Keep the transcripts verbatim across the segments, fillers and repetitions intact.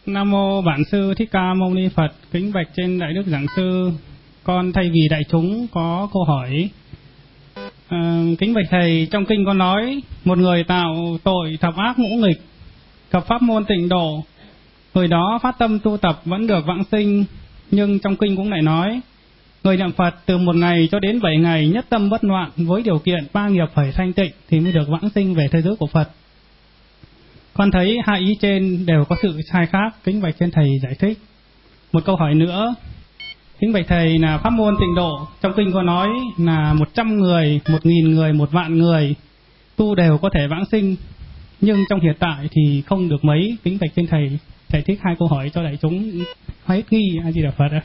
Nam mô Bản sư Thích Ca Mâu Ni Phật. Kính bạch trên đại đức giảng sư, con thay vì đại chúng có câu hỏi. À, kính bạch thầy, trong kinh có nói một người tạo tội thập ác ngũ nghịch, gặp pháp môn tịnh độ, người đó phát tâm tu tập vẫn được vãng sinh. Nhưng trong kinh cũng lại nói người niệm Phật từ một ngày cho đến bảy ngày nhất tâm bất loạn, với điều kiện ba nghiệp phải thanh tịnh thì mới được vãng sinh về thế giới của Phật. Con thấy hai ý trên đều có sự sai khác, kính bạch trên thầy giải thích. Một câu hỏi nữa, kính bạch thầy, là pháp môn tịnh độ trong kinh có nói là một trăm người, một nghìn người, một vạn người tu đều có thể vãng sinh, nhưng trong hiện tại thì không được mấy. Kính bạch trên thầy giải thích hai câu hỏi cho đại chúng hết nghi. A Di Đà Phật ạ.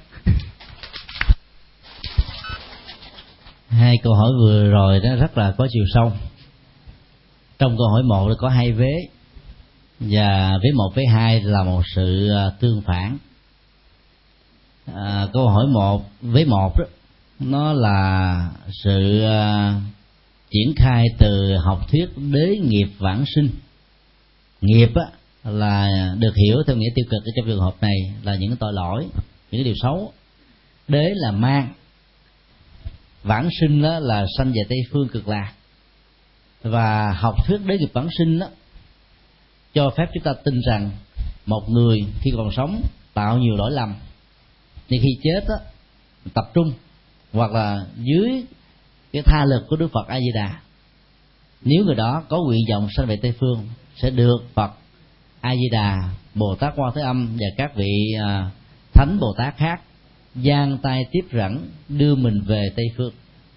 Hai câu hỏi vừa rồi đó rất là có chiều sâu. Trong câu hỏi một có hai vế, và vế một vế hai là một sự tương phản. À, câu hỏi một vế một đó, nó là sự uh, triển khai từ học thuyết đế nghiệp vãng sinh. Nghiệp á, là được hiểu theo nghĩa tiêu cực ở trong trường hợp này là những cái tội lỗi, những cái điều xấu. Đế là mang, vãng sinh đó là sanh về Tây Phương Cực Lạc. Và học thuyết đế nghiệp vãng sinh đó cho phép chúng ta tin rằng một người khi còn sống tạo nhiều lỗi lầm, nhưng khi chết đó, tập trung hoặc là dưới cái tha lực của Đức Phật A Di Đà, nếu người đó có nguyện vọng sanh về Tây Phương sẽ được Phật A Di Đà, Bồ Tát Quan Thế Âm và các vị à, thánh Bồ Tát khác giang tay tiếp dẫn đưa mình về Tây Phương.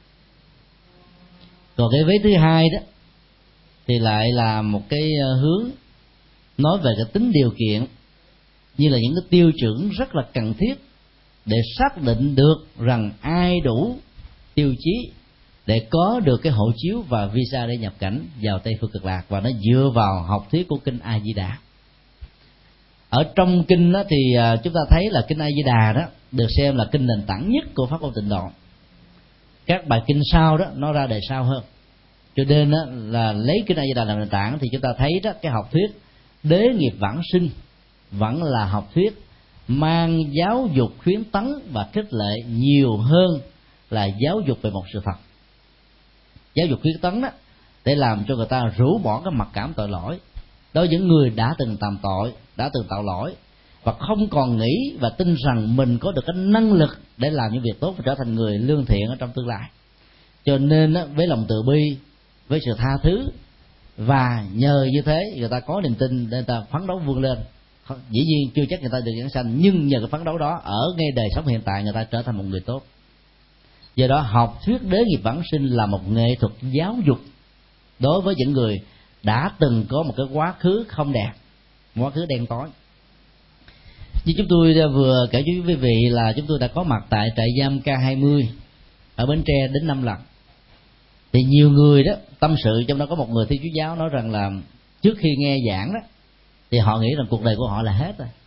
Còn cái vế thứ hai đó thì lại là một cái hướng nói về cái tính điều kiện, như là những cái tiêu chuẩn rất là cần thiết để xác định được rằng ai đủ tiêu chí để có được cái hộ chiếu và visa để nhập cảnh vào Tây Phương Cực Lạc, và nó dựa vào học thuyết của kinh A Di Đà. Ở trong kinh đó thì chúng ta thấy là kinh A Di Đà đó được xem là kinh nền tảng nhất của pháp môn tịnh độ. Các bài kinh sau đó nó ra đề sau hơn, cho nên đó là lấy kinh A Di Đà làm nền tảng thì chúng ta thấy đó cái học thuyết đế nghiệp vãng sinh vẫn là học thuyết mang giáo dục khuyến tấn và khích lệ nhiều hơn là giáo dục về một sự thật. Giáo dục khuyến tấn đó để làm cho người ta rũ bỏ cái mặc cảm tội lỗi đối với những người đã từng tàm tội, đã từng tạo lỗi, và không còn nghĩ và tin rằng mình có được cái năng lực để làm những việc tốt và trở thành người lương thiện ở trong tương lai. Cho nên đó, với lòng từ bi, với sự tha thứ, và nhờ như thế người ta có niềm tin để người ta phấn đấu vươn lên. Dĩ nhiên chưa chắc người ta được giảng sanh, nhưng nhờ cái phấn đấu đó ở ngay đời sống hiện tại người ta trở thành một người tốt. Do đó học thuyết đế nghiệp vãng sinh là một nghệ thuật giáo dục đối với những người đã từng có một cái quá khứ không đẹp, quá khứ đen tối. Như chúng tôi vừa kể với quý vị là chúng tôi đã có mặt tại trại giam K hai mươi ở Bến Tre đến năm lần. Thì nhiều người đó tâm sự, trong đó có một người Thiên Chúa giáo nói rằng là trước khi nghe giảng đó thì họ nghĩ rằng cuộc đời của họ là hết rồi.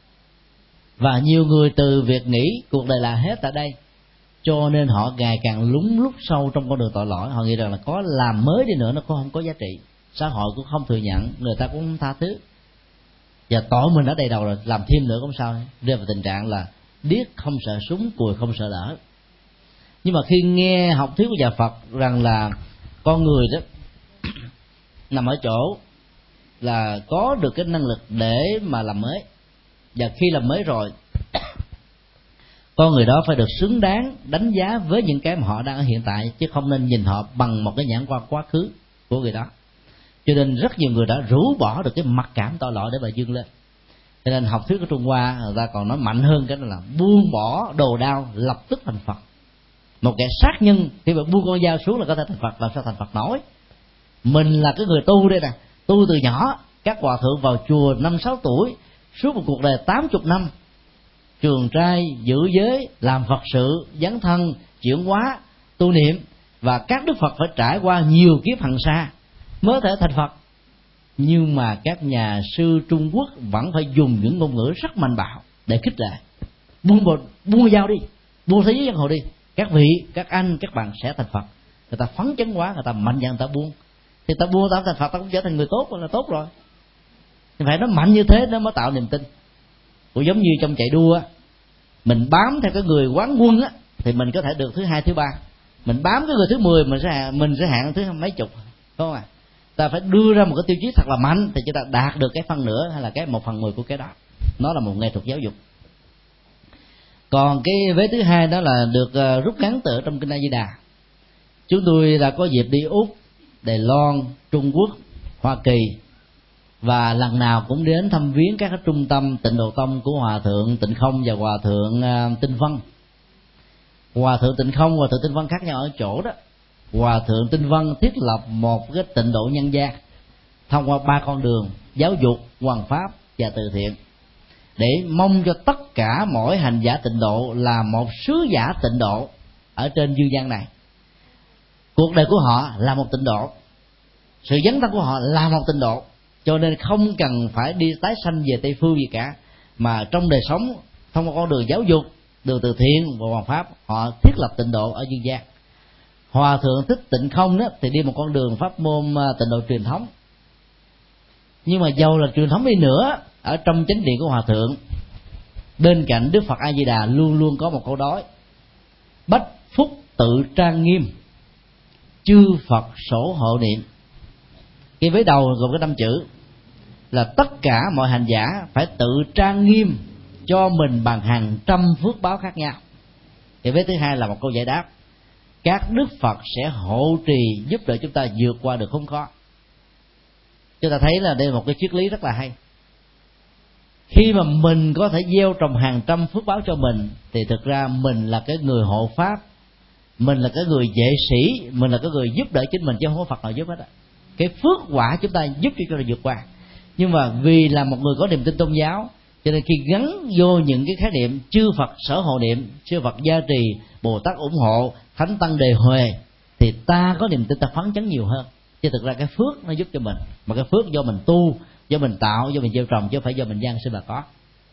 Và nhiều người từ việc nghĩ cuộc đời là hết tại đây, cho nên họ ngày càng lún lút sâu trong con đường tội lỗi. Họ nghĩ rằng là có làm mới đi nữa nó cũng không có giá trị, xã hội cũng không thừa nhận, người ta cũng không tha thứ, và tội mình ở đây đầu rồi, làm thêm nữa cũng sao, rơi vào tình trạng là điếc không sợ súng, cùi không sợ lỡ. Nhưng mà khi nghe học thuyết của nhà Phật rằng là con người đó nằm ở chỗ là có được cái năng lực để mà làm mới, và khi làm mới rồi con người đó phải được xứng đáng đánh giá với những cái mà họ đang ở hiện tại, chứ không nên nhìn họ bằng một cái nhãn quan quá khứ của người đó. Cho nên rất nhiều người đã rũ bỏ được cái mặc cảm tội lỗi để mà vươn lên. Cho nên học thuyết của Trung Hoa người ta còn nói mạnh hơn cái là buông bỏ đồ đao lập tức thành Phật. Một kẻ sát nhân khi mà buông con dao xuống là có thể thành Phật, làm sao thành Phật nổi. Mình là cái người tu đây nè, tu từ nhỏ, các hòa thượng vào chùa năm sáu tuổi, suốt một cuộc đời tám chục năm trường trai giữ giới, làm Phật sự, dấn thân, chuyển hóa, tu niệm, và các đức Phật phải trải qua nhiều kiếp hằng sa mới thể thành Phật. Nhưng mà các nhà sư Trung Quốc vẫn phải dùng những ngôn ngữ rất mạnh bạo để khích lệ: buông bột, buông dao đi, buông thế giới giang hồ đi, các vị, các anh, các bạn sẽ thành Phật. Người ta phấn chấn quá, người ta mạnh dạn người ta buông, thì ta buông ta thành Phật, ta cũng trở thành người tốt, là tốt rồi. Thì phải nói mạnh như thế nó mới tạo niềm tin. Cũng giống như trong chạy đua, mình bám theo cái người quán quân á, thì mình có thể được thứ hai, thứ ba. Mình bám cái người thứ mười, mình sẽ mình sẽ hạng thứ mấy chục, đúng không ạ? À? Ta phải đưa ra một cái tiêu chí thật là mạnh thì chúng ta đạt được cái phân nửa hay là cái một phần mười của cái đó. Nó là một nghệ thuật giáo dục. Còn cái vế thứ hai đó là được rút ngắn từ trong kinh A Di Đà. Chúng tôi đã có dịp đi Úc, Đài Loan, Trung Quốc, Hoa Kỳ, và lần nào cũng đến thăm viếng các trung tâm Tịnh Độ Tông của Hòa thượng Tịnh Không và Hòa thượng Tinh Văn. Hòa thượng Tịnh Không, Hòa thượng Tinh Văn khác nhau ở chỗ đó. Hòa thượng Tinh Văn thiết lập một cái tịnh độ nhân gian thông qua ba con đường: giáo dục, hoằng pháp và từ thiện, để mong cho tất cả mỗi hành giả tịnh độ là một sứ giả tịnh độ ở trên dương gian này. Cuộc đời của họ là một tịnh độ, sự dấn thân của họ là một tịnh độ, cho nên không cần phải đi tái sanh về Tây Phương gì cả, mà trong đời sống thông qua con đường giáo dục, đường từ thiện và hoằng pháp, họ thiết lập tịnh độ ở dương gian. Hòa thượng Thích Tịnh Không đó thì đi một con đường pháp môn tịnh độ truyền thống, nhưng mà dầu là truyền thống đi nữa, ở trong chánh điện của hòa thượng, bên cạnh Đức Phật A Di Đà luôn luôn có một câu nói: bách phúc tự trang nghiêm, chư Phật sổ hộ niệm. Cái vế đầu gồm có năm chữ là tất cả mọi hành giả phải tự trang nghiêm cho mình bằng hàng trăm phước báo khác nhau. Cái vế thứ hai là một câu giải đáp: các Đức Phật sẽ hộ trì giúp đỡ chúng ta vượt qua được khốn khó. Chúng ta thấy là đây là một cái triết lý rất là hay. Khi mà mình có thể gieo trồng hàng trăm phước báo cho mình, thì thực ra mình là cái người hộ pháp, mình là cái người vệ sĩ, mình là cái người giúp đỡ chính mình, chứ không có Phật nào giúp hết á. Cái phước quả chúng ta giúp cho chúng ta vượt qua. Nhưng mà vì là một người có niềm tin tôn giáo, cho nên khi gắn vô những cái khái niệm chư Phật sở hộ niệm, chư Phật gia trì, Bồ Tát ủng hộ, Thánh Tăng đề huề, thì ta có niềm tin, ta phấn chấn nhiều hơn. Chứ thực ra cái phước nó giúp cho mình, mà cái phước do mình tu, do mình tạo, do mình gieo trồng, chứ không phải do mình gian sinh mà có.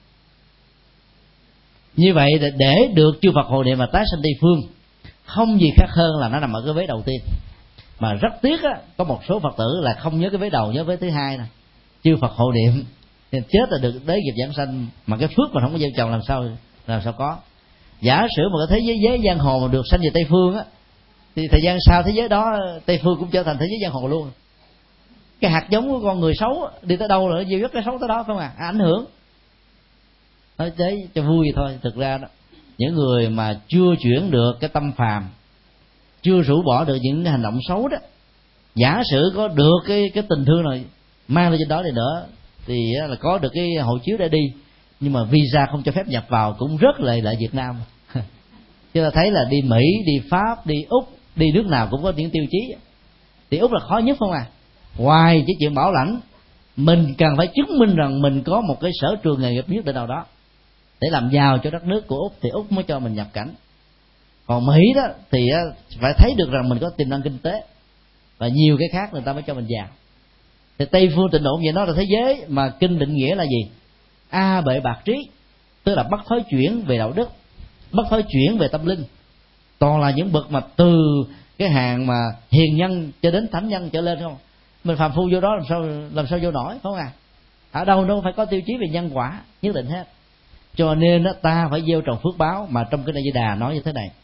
Như vậy để được chư Phật hộ niệm mà tái sanh Tây Phương, không gì khác hơn là nó nằm ở cái vế đầu tiên. Mà rất tiếc á, có một số Phật tử là không nhớ cái vế đầu, nhớ vế thứ hai nè, chư Phật hộ niệm, nên chết là được đế nghiệp giảng sanh, mà cái phước mà không có gieo trồng làm sao làm sao có. Giả sử một cái thế giới giới giang hồ mà được sanh về Tây Phương á, thì thời gian sau thế giới đó Tây Phương cũng trở thành thế giới giang hồ luôn. Cái hạt giống của con người xấu đi tới đâu rồi gieo rất cái xấu tới đó không à, à ảnh hưởng. Nói thế cho vui thôi, thực ra đó, những người mà chưa chuyển được cái tâm phàm, chưa rũ bỏ được những hành động xấu đó, giả sử có được cái cái tình thương này mang lên trên đó đi nữa, thì là có được cái hộ chiếu để đi, nhưng mà visa không cho phép nhập vào cũng rất lợi lại Việt Nam. Chúng ta thấy là đi Mỹ, đi Pháp, đi Úc, đi nước nào cũng có những tiêu chí. Thì Úc là khó nhất không à. Ngoài cái chuyện bảo lãnh, mình cần phải chứng minh rằng mình có một cái sở trường nghề nghiệp nhất định nào đó để làm giàu cho đất nước của Úc, thì Úc mới cho mình nhập cảnh. Còn Mỹ đó thì phải thấy được rằng mình có tiềm năng kinh tế và nhiều cái khác người ta mới cho mình vào. Thì Tây Phương Tịnh độ vậy, nó là thế giới mà kinh định nghĩa là gì? A bệ bạc trí, tức là bất thối chuyển về đạo đức, bất thối chuyển về tâm linh. Toàn là những bậc mà từ cái hàng mà hiền nhân cho đến thánh nhân trở lên không. Mình phàm phu vô đó làm sao làm sao vô nổi, không à? Ở đâu nó phải có tiêu chí về nhân quả nhất định hết. Cho nên đó, ta phải gieo trồng phước báo, mà trong cái A Di Đà nói như thế này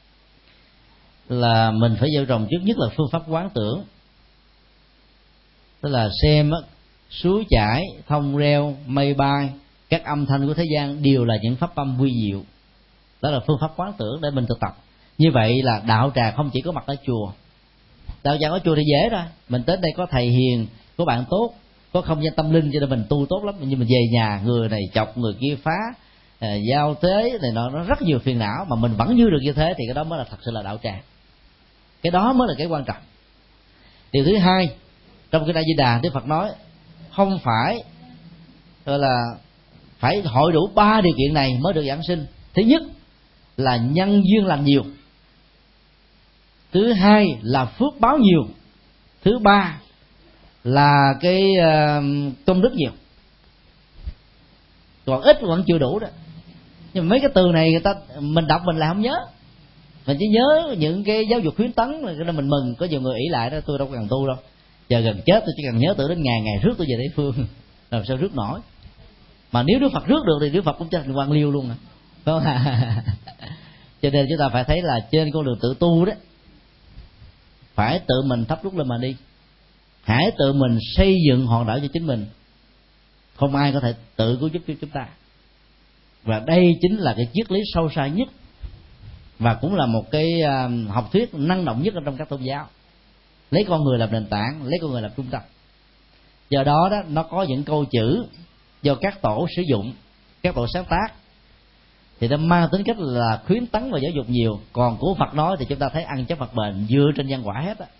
là mình phải gieo trồng trước nhất là phương pháp quán tưởng, tức là xem suối chảy, thông reo, mây bay, các âm thanh của thế gian đều là những pháp âm quy diệu. Đó là phương pháp quán tưởng để mình thực tập. Như vậy là đạo tràng không chỉ có mặt ở chùa. Đạo tràng ở chùa thì dễ rồi, mình tới đây có thầy hiền, có bạn tốt, có không gian tâm linh cho nên mình tu tốt lắm. Nhưng mình về nhà người này chọc người kia phá, à, giao tế này nó, nó rất nhiều phiền não, mà mình vẫn giữ được như thế thì cái đó mới là thật sự là đạo tràng. Cái đó mới là cái quan trọng. Điều thứ hai, trong cái A Di Đà Đức Phật nói không phải gọi là phải hội đủ ba điều kiện này mới được giảng sinh. Thứ nhất là nhân duyên làm nhiều, thứ hai là phước báo nhiều, thứ ba là cái uh, công đức nhiều. Còn ít vẫn chưa đủ đó. Nhưng mà mấy cái từ này người ta mình đọc mình lại không nhớ, mình chỉ nhớ những cái giáo dục khuyến tấn rồi nên mình mừng. Có nhiều người ỷ lại đó, tôi đâu cần tu đâu, giờ gần chết tôi chỉ cần nhớ tưởng đến ngày ngày rước tôi về Tây Phương, làm sao rước nổi. Mà nếu Đức Phật rước được thì Đức Phật cũng trở thành quan liêu luôn à. Phải không? Cho nên chúng ta phải thấy là trên con đường tự tu đó, phải tự mình thắp đuốc lên mà đi. Hãy tự mình xây dựng hòn đảo cho chính mình, không ai có thể tự cứu giúp cho chúng ta. Và đây chính là cái triết lý sâu xa nhất, và cũng là một cái học thuyết năng động nhất ở trong các tôn giáo. Lấy con người làm nền tảng, lấy con người làm trung tâm. Do đó đó, nó có những câu chữ do các tổ sử dụng, các tổ sáng tác, thì nó mang tính cách là khuyến tấn và giáo dục nhiều. Còn của Phật nói thì chúng ta thấy ăn chắc Phật bền, dựa trên nhân quả hết á.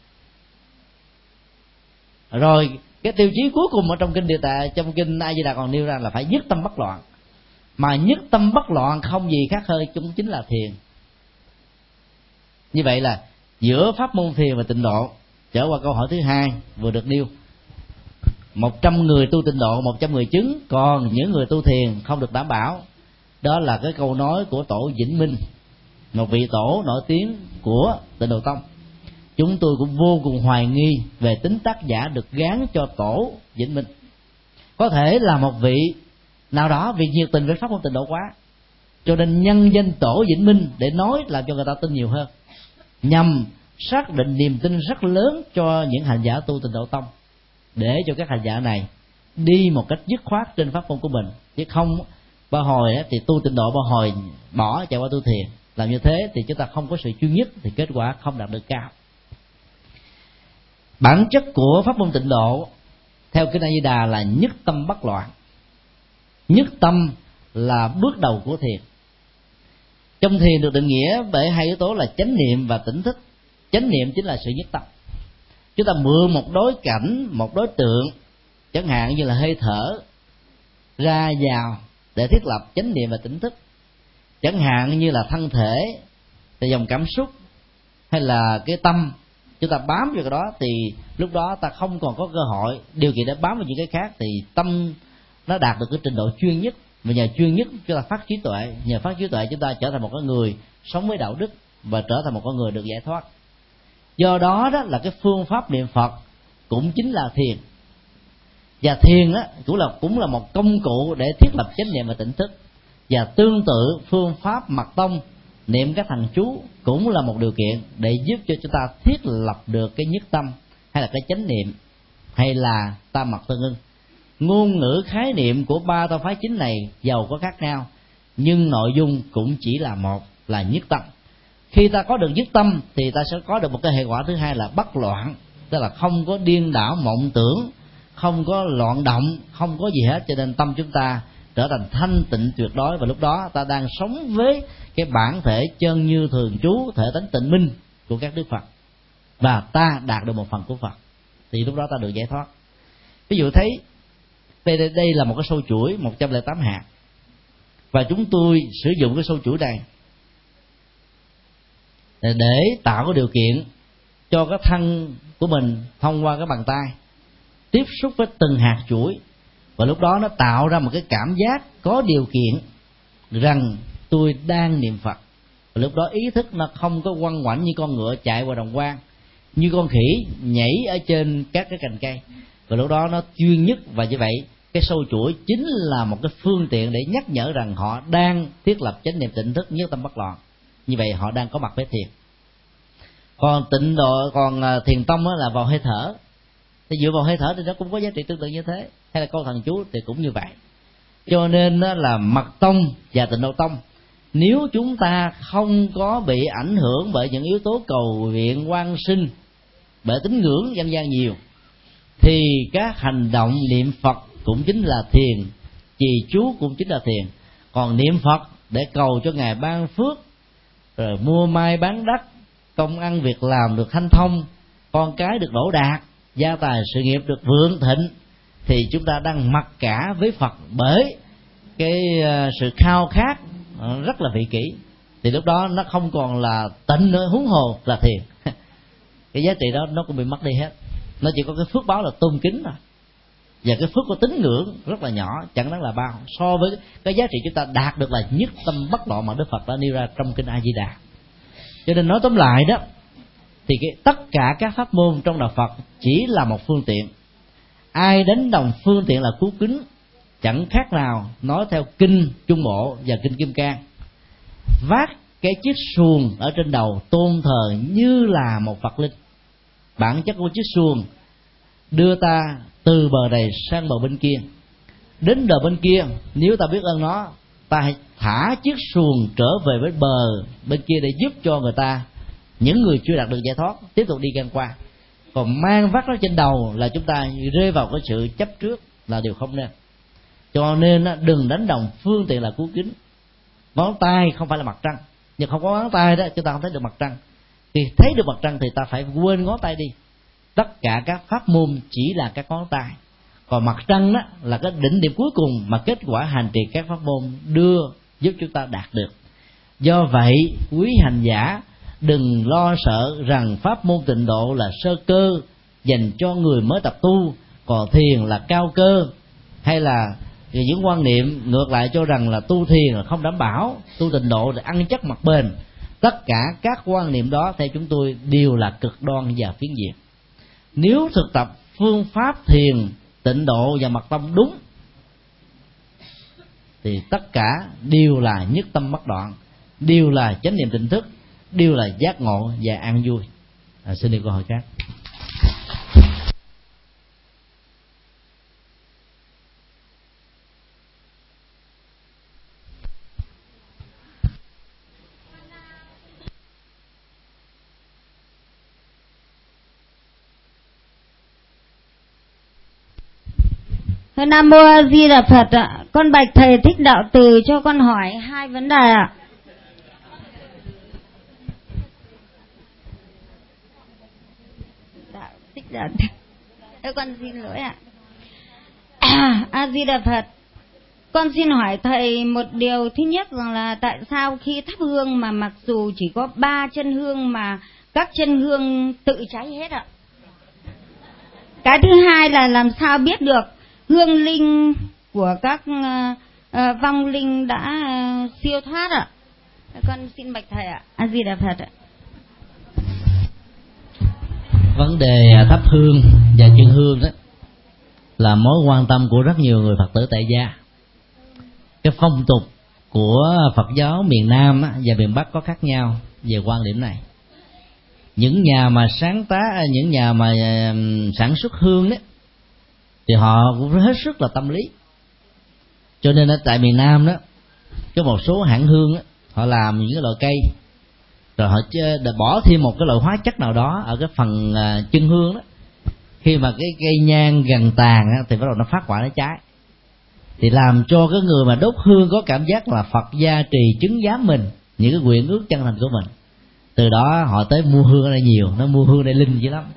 Rồi cái tiêu chí cuối cùng ở trong kinh Địa Tạng, trong kinh A Di Đà còn nêu ra là phải nhất tâm bất loạn. Mà nhất tâm bất loạn không gì khác hơn cũng chính là thiền. Như vậy là giữa pháp môn thiền và tịnh độ, trở qua câu hỏi thứ hai vừa được nêu, một trăm người tu tịnh độ, một trăm người chứng, còn những người tu thiền không được đảm bảo. Đó là cái câu nói của tổ Vĩnh Minh, một vị tổ nổi tiếng của Tịnh Độ Tông. Chúng tôi cũng vô cùng hoài nghi về tính tác giả được gán cho tổ Vĩnh Minh. Có thể là một vị nào đó vì nhiệt tình với pháp môn tịnh độ quá, cho nên nhân danh tổ Vĩnh Minh để nói làm cho người ta tin nhiều hơn, nhằm xác định niềm tin rất lớn cho những hành giả tu Tịnh Độ Tông, để cho các hành giả này đi một cách dứt khoát trên pháp môn của mình, chứ không ba hồi thì tu Tịnh Độ, ba hồi bỏ chạy qua tu thiền. Làm như thế thì chúng ta không có sự chuyên nhất, thì kết quả không đạt được cao. Bản chất của pháp môn tịnh độ theo kinh A Di Đà là nhất tâm bất loạn. Nhất tâm là bước đầu của thiền. Trong thiền được định nghĩa bởi hai yếu tố là chánh niệm và tỉnh thức. Chánh niệm chính là sự nhất tâm. Chúng ta mượn một đối cảnh, một đối tượng, chẳng hạn như là hơi thở ra vào để thiết lập chánh niệm và tỉnh thức. Chẳng hạn như là thân thể, là dòng cảm xúc, hay là cái tâm, chúng ta bám vào cái đó thì lúc đó ta không còn có cơ hội điều kiện để bám vào những cái khác, thì tâm nó đạt được cái trình độ chuyên nhất. Và nhờ chuyên nhất chúng ta phát trí tuệ, nhờ phát trí tuệ chúng ta trở thành một con người sống với đạo đức và trở thành một con người được giải thoát. Do đó đó là cái phương pháp niệm Phật cũng chính là thiền. Và thiền á cũng là cũng là một công cụ để thiết lập chánh niệm và tỉnh thức. Và tương tự phương pháp mật tông niệm các thần chú cũng là một điều kiện để giúp cho chúng ta thiết lập được cái nhất tâm, hay là cái chánh niệm, hay là tam mật tương ưng. Ngôn ngữ khái niệm của ba tông phái chính này giàu có khác nhau, nhưng nội dung cũng chỉ là một, là nhất tâm. Khi ta có được nhất tâm thì ta sẽ có được một cái hệ quả thứ hai là bất loạn, tức là không có điên đảo mộng tưởng, không có loạn động, không có gì hết. Cho nên tâm chúng ta trở thành thanh tịnh tuyệt đối, và lúc đó ta đang sống với cái bản thể chân như thường trú, thể tánh tịnh minh của các đức Phật, và ta đạt được một phần của Phật, thì lúc đó ta được giải thoát. Ví dụ thấy đây, đây, đây là một cái sâu chuỗi một trăm lẻ tám hạt, và chúng tôi sử dụng cái sâu chuỗi này để tạo cái điều kiện cho cái thân của mình thông qua cái bàn tay tiếp xúc với từng hạt chuỗi, và lúc đó nó tạo ra một cái cảm giác có điều kiện rằng tôi đang niệm Phật. Và lúc đó ý thức nó không có quăng quảnh như con ngựa chạy qua đồng quang, như con khỉ nhảy ở trên các cái cành cây, và lúc đó nó chuyên nhất. Và như vậy cái sâu chuỗi chính là một cái phương tiện để nhắc nhở rằng họ đang thiết lập chánh niệm tỉnh thức, nhất tâm bất loạn. Như vậy họ đang có mặt với thiền. Còn tịnh độ, còn thiền tông là vào hơi thở, thì dựa vào hơi thở thì nó cũng có giá trị tương tự như thế, hay là câu thần chú thì cũng như vậy. Cho nên là mật tông và tịnh độ tông, nếu chúng ta không có bị ảnh hưởng bởi những yếu tố cầu viện quan sinh, bởi tín ngưỡng dân gian nhiều, thì các hành động niệm Phật cũng chính là thiền, trì chú cũng chính là thiền. Còn niệm Phật để cầu cho Ngài ban phước, rồi mua mai bán đất, công ăn việc làm được hanh thông, con cái được đỗ đạt, gia tài sự nghiệp được vượng thịnh, thì chúng ta đang mặc cả với Phật bởi cái sự khao khát rất là vị kỷ. Thì lúc đó nó không còn là tịnh nữa, huống hồ là thiền. Cái giá trị đó nó cũng bị mất đi hết. Nó chỉ có cái phước báo là tôn kính thôi, và cái phước của tín ngưỡng rất là nhỏ, chẳng đáng là bao so với cái giá trị chúng ta đạt được là nhất tâm bất loạn mà Đức Phật đã nêu ra trong kinh A Di Đà. Cho nên nói tóm lại đó, thì cái, tất cả các pháp môn trong đạo Phật chỉ là một phương tiện. Ai đánh đồng phương tiện là cứu kính chẳng khác nào nói theo kinh Trung Bộ và kinh Kim Cang, vác cái chiếc xuồng ở trên đầu tôn thờ như là một Phật linh. Bản chất của chiếc xuồng đưa ta từ bờ này sang bờ bên kia. Đến bờ bên kia, nếu ta biết ơn nó, ta hãy thả chiếc xuồng trở về với bờ bên kia để giúp cho người ta, những người chưa đạt được giải thoát, tiếp tục đi ngang qua. Còn mang vác nó trên đầu là chúng ta rơi vào cái sự chấp trước, là điều không nên. Cho nên đừng đánh đồng phương tiện là cú kính. Ngón tay không phải là mặt trăng, nhưng không có ngón tay đó chúng ta không thấy được mặt trăng. Khi thấy được mặt trăng thì ta phải quên ngón tay đi. Tất cả các pháp môn chỉ là các ngón tay, còn mặt trăng đó là cái đỉnh điểm cuối cùng mà kết quả hành trì các pháp môn đưa giúp chúng ta đạt được. Do vậy quý hành giả đừng lo sợ rằng pháp môn tịnh độ là sơ cơ dành cho người mới tập tu, còn thiền là cao cơ, hay là những quan niệm ngược lại cho rằng là tu thiền là không đảm bảo, tu tịnh độ là ăn chắc mặt bền. Tất cả các quan niệm đó theo chúng tôi đều là cực đoan và phiến diện. Nếu thực tập phương pháp thiền, tịnh độ và mật tâm đúng thì tất cả đều là nhất tâm bất đoạn, đều là chánh niệm tỉnh thức, đều là giác ngộ và an vui. À, xin đi câu hỏi khác. Nam mô A Di Đà Phật ạ. Con bạch thầy Thích Đạo Từ cho con hỏi hai vấn đề ạ. Đạo Thích Đạo Từ. Con xin lỗi ạ. À, A Di Đà Phật. Con xin hỏi thầy một điều. Thứ nhất rằng là tại sao khi thắp hương mà mặc dù chỉ có ba chân hương mà các chân hương tự cháy hết ạ? Cái thứ hai là làm sao biết được hương linh của các uh, uh, vong linh đã uh, siêu thoát ạ? Con xin bạch thầy ạ. A Di Đà Phật ạ. Vấn đề thắp hương và chân hương đó là mối quan tâm của rất nhiều người Phật tử tại gia. Cái phong tục của Phật giáo miền Nam và miền Bắc có khác nhau về quan điểm này. Những nhà mà sáng tác, những nhà mà sản xuất hương đấy, thì họ cũng hết sức là tâm lý. Cho nên ở tại miền Nam đó, có một số hãng hương đó, họ làm những cái loại cây, rồi họ bỏ thêm một cái loại hóa chất nào đó ở cái phần chân hương đó. Khi mà cái cây nhang gần tàn đó, thì bắt đầu nó phát quả nó cháy, thì làm cho cái người mà đốt hương có cảm giác là Phật gia trì chứng giám mình, những cái nguyện ước chân thành của mình. Từ đó họ tới mua hương ở đây nhiều, nó mua hương đây linh dữ lắm.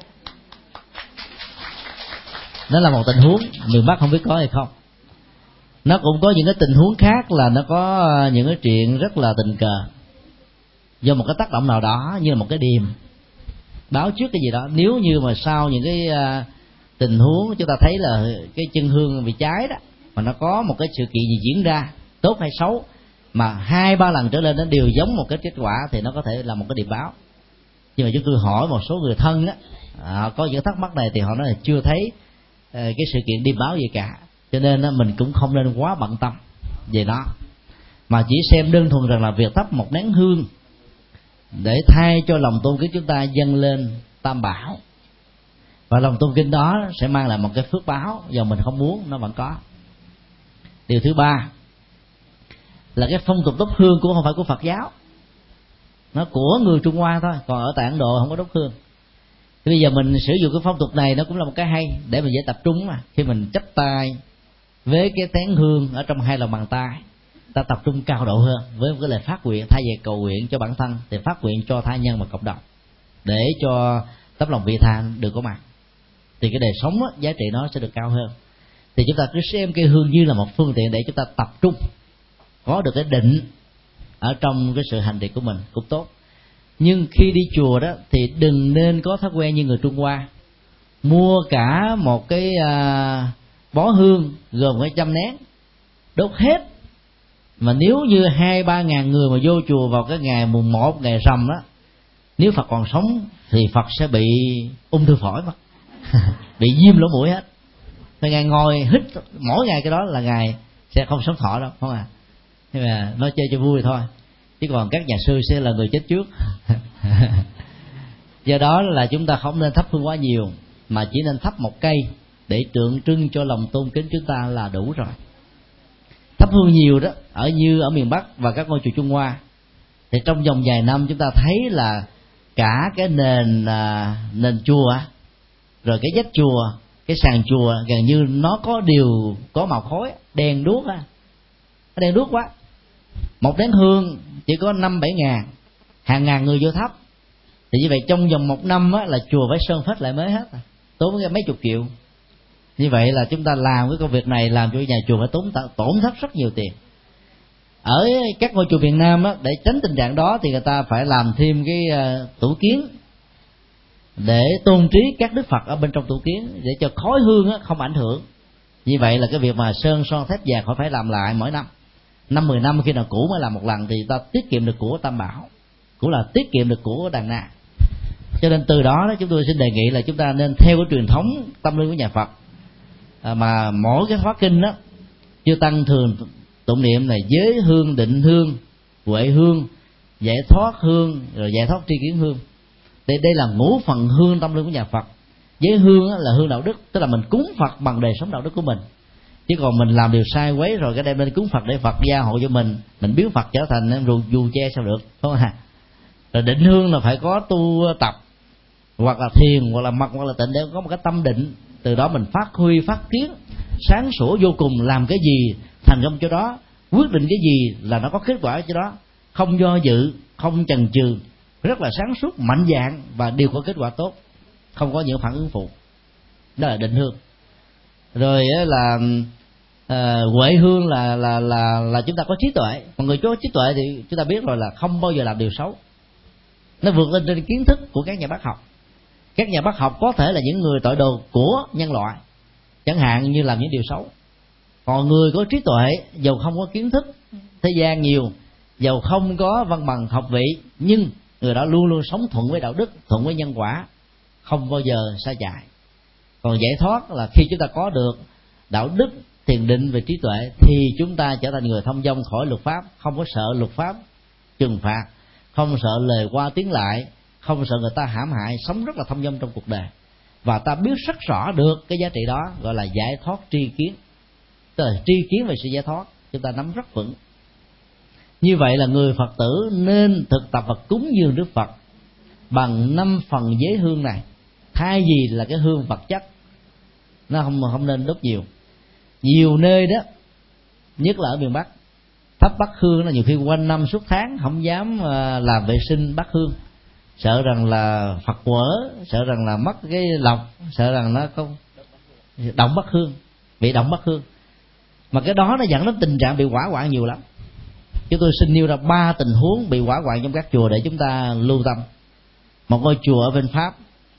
Đó là một tình huống, miền Bắc không biết có hay không. Nó cũng có những cái tình huống khác là nó có những cái chuyện rất là tình cờ, do một cái tác động nào đó, như là một cái điềm báo trước cái gì đó. Nếu như mà sau những cái uh, tình huống chúng ta thấy là cái chân hương bị cháy đó, mà nó có một cái sự kiện gì diễn ra tốt hay xấu mà hai ba lần trở lên nó đều giống một cái kết quả, thì nó có thể là một cái điềm báo. Nhưng mà chúng tôi hỏi một số người thân á, à, có những thắc mắc này thì họ nói là chưa thấy uh, cái sự kiện điềm báo gì cả, cho nên uh, mình cũng không nên quá bận tâm về nó, mà chỉ xem đơn thuần rằng là việc thắp một nén hương để thay cho lòng tôn kính chúng ta dâng lên Tam Bảo, và lòng tôn kính đó sẽ mang lại một cái phước báo, dù mình không muốn nó vẫn có. Điều thứ ba là cái phong tục đốt hương cũng không phải của Phật giáo, nó của người Trung Hoa thôi, còn ở tại Ấn Độ không có đốt hương. Thì bây giờ mình sử dụng cái phong tục này nó cũng là một cái hay để mình dễ tập trung mà. Khi mình chắp tay với cái tén hương ở trong hai lòng bàn tay, ta tập trung cao độ hơn với một cái lời phát nguyện, thay vì cầu nguyện cho bản thân thì phát nguyện cho tha nhân và cộng đồng, để cho tấm lòng vị tha được có mặt, thì cái đời sống đó, giá trị nó sẽ được cao hơn. Thì chúng ta cứ xem cây hương như là một phương tiện để chúng ta tập trung, có được cái định ở trong cái sự hành trì của mình cũng tốt. Nhưng khi đi chùa đó thì đừng nên có thói quen như người Trung Hoa, mua cả một cái à, bó hương gồm cái trăm nén đốt hết. Mà nếu như hai ba ngàn người mà vô chùa vào cái ngày mùng một, ngày rằm đó, nếu Phật còn sống thì Phật sẽ bị ung thư phổi mất bị viêm lỗ mũi hết. Thì ngài ngồi hít mỗi ngày cái đó là ngài sẽ không sống thọ đâu, không à. Nhưng mà nói chơi cho vui thôi, chứ còn các nhà sư sẽ là người chết trước. Do đó là chúng ta không nên thắp hương quá nhiều, mà chỉ nên thắp một cây để tượng trưng cho lòng tôn kính chúng ta là đủ rồi. Thắp hương nhiều đó, ở như ở miền Bắc và các ngôi chùa Trung Hoa, thì trong vòng vài năm chúng ta thấy là cả cái nền à, nền chùa, rồi cái vách chùa, cái sàn chùa gần như nó có điều có màu khói đen đuốc á, nó đen đuốc quá. Một nén hương chỉ có năm bảy ngàn, hàng ngàn người vô thắp, thì như vậy trong vòng một năm á, là chùa phải sơn phết lại mới hết, tốn cái mấy chục triệu. Như vậy là chúng ta làm cái công việc này làm cho nhà chùa phải tốn tổn thất rất nhiều tiền. Ở các ngôi chùa miền Nam á, để tránh tình trạng đó thì người ta phải làm thêm cái uh, tủ kiến để tôn trí các đức Phật ở bên trong tủ kiến, để cho khói hương á, không ảnh hưởng. Như vậy là cái việc mà sơn son thép vàng khỏi phải làm lại mỗi năm, năm mười năm khi nào cũ mới làm một lần, thì ta tiết kiệm được của Tam Bảo, cũng là tiết kiệm được của Đàn Na. Cho nên từ đó, đó chúng tôi xin đề nghị là chúng ta nên theo cái truyền thống tâm linh của nhà Phật, à, mà mỗi cái khóa kinh đó chư tăng thường tụng niệm là giới hương, định hương, huệ hương, giải thoát hương, rồi giải thoát tri kiến hương. Đây, đây là ngũ phần hương tâm linh của nhà Phật. Giới hương là hương đạo đức, tức là mình cúng Phật bằng đời sống đạo đức của mình. Chứ còn mình làm điều sai quấy rồi cái đem lên cúng Phật để Phật gia hộ cho mình, mình biến Phật trở thành rù dù che sao được, đúng không hả? Rồi định hương là phải có tu tập, hoặc là thiền, hoặc là mật, hoặc là tịnh, để có một cái tâm định. Từ đó mình phát huy, phát kiến sáng sủa vô cùng, làm cái gì thành công cho đó, quyết định cái gì là nó có kết quả cho đó, không do dự, không chần chừ, rất là sáng suốt, mạnh dạn và đều có kết quả tốt, không có những phản ứng phụ. Đó là định hương. Rồi là à, huệ hương là là là là chúng ta có trí tuệ. Mọi người có trí tuệ thì chúng ta biết rồi là không bao giờ làm điều xấu. Nó vượt lên trên kiến thức của các nhà bác học. Các nhà bác học có thể là những người tội đồ của nhân loại, chẳng hạn như làm những điều xấu. Còn người có trí tuệ, dầu không có kiến thức thế gian nhiều, dầu không có văn bằng học vị, nhưng người đó luôn luôn sống thuận với đạo đức, thuận với nhân quả, không bao giờ sai chạy. Còn giải thoát là khi chúng ta có được đạo đức, thiền định và trí tuệ, thì chúng ta trở thành người thông dong khỏi luật pháp, không có sợ luật pháp trừng phạt, không sợ lời qua tiếng lại, không sợ người ta hãm hại, sống rất là thông dong trong cuộc đời. Và ta biết rất rõ được cái giá trị đó, gọi là giải thoát tri kiến, tức là tri kiến về sự giải thoát, chúng ta nắm rất vững. Như vậy là người Phật tử nên thực tập và cúng dường Đức Phật bằng năm phần giới hương này, thay vì là cái hương vật chất. Nó không không nên đốt nhiều. Nhiều nơi đó, nhất là ở miền Bắc, thắp bắc hương là nhiều khi quanh năm suốt tháng không dám làm vệ sinh bắc hương, sợ rằng là Phật quở, sợ rằng là mất cái lộc, sợ rằng nó không động bắc hương, bị động bắc hương. Mà cái đó nó dẫn đến tình trạng bị hỏa hoạn nhiều lắm. Chúng tôi xin nêu ra ba tình huống bị hỏa hoạn trong các chùa để chúng ta lưu tâm. Một ngôi chùa ở bên Pháp,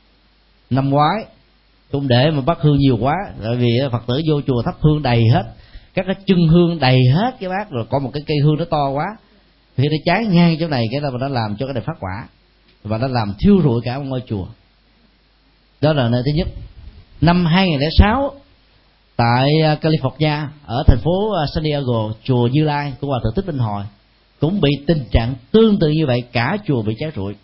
năm ngoái cũng để mà bắc hương nhiều quá, bởi vì Phật tử vô chùa thắp hương đầy hết, các cái chân hương đầy hết cái bát, rồi có một cái cây hương nó to quá, khi nó cháy ngang chỗ này, cái đó mà nó làm cho cái này phát hỏa, và nó làm thiêu rụi cả một ngôi chùa. Đó là nơi thứ nhất. Năm hai không không sáu, tại California, ở thành phố San Diego, chùa Như Lai của Hòa Thượng Thích Minh Hội cũng bị tình trạng tương tự như vậy, cả chùa bị cháy rụi.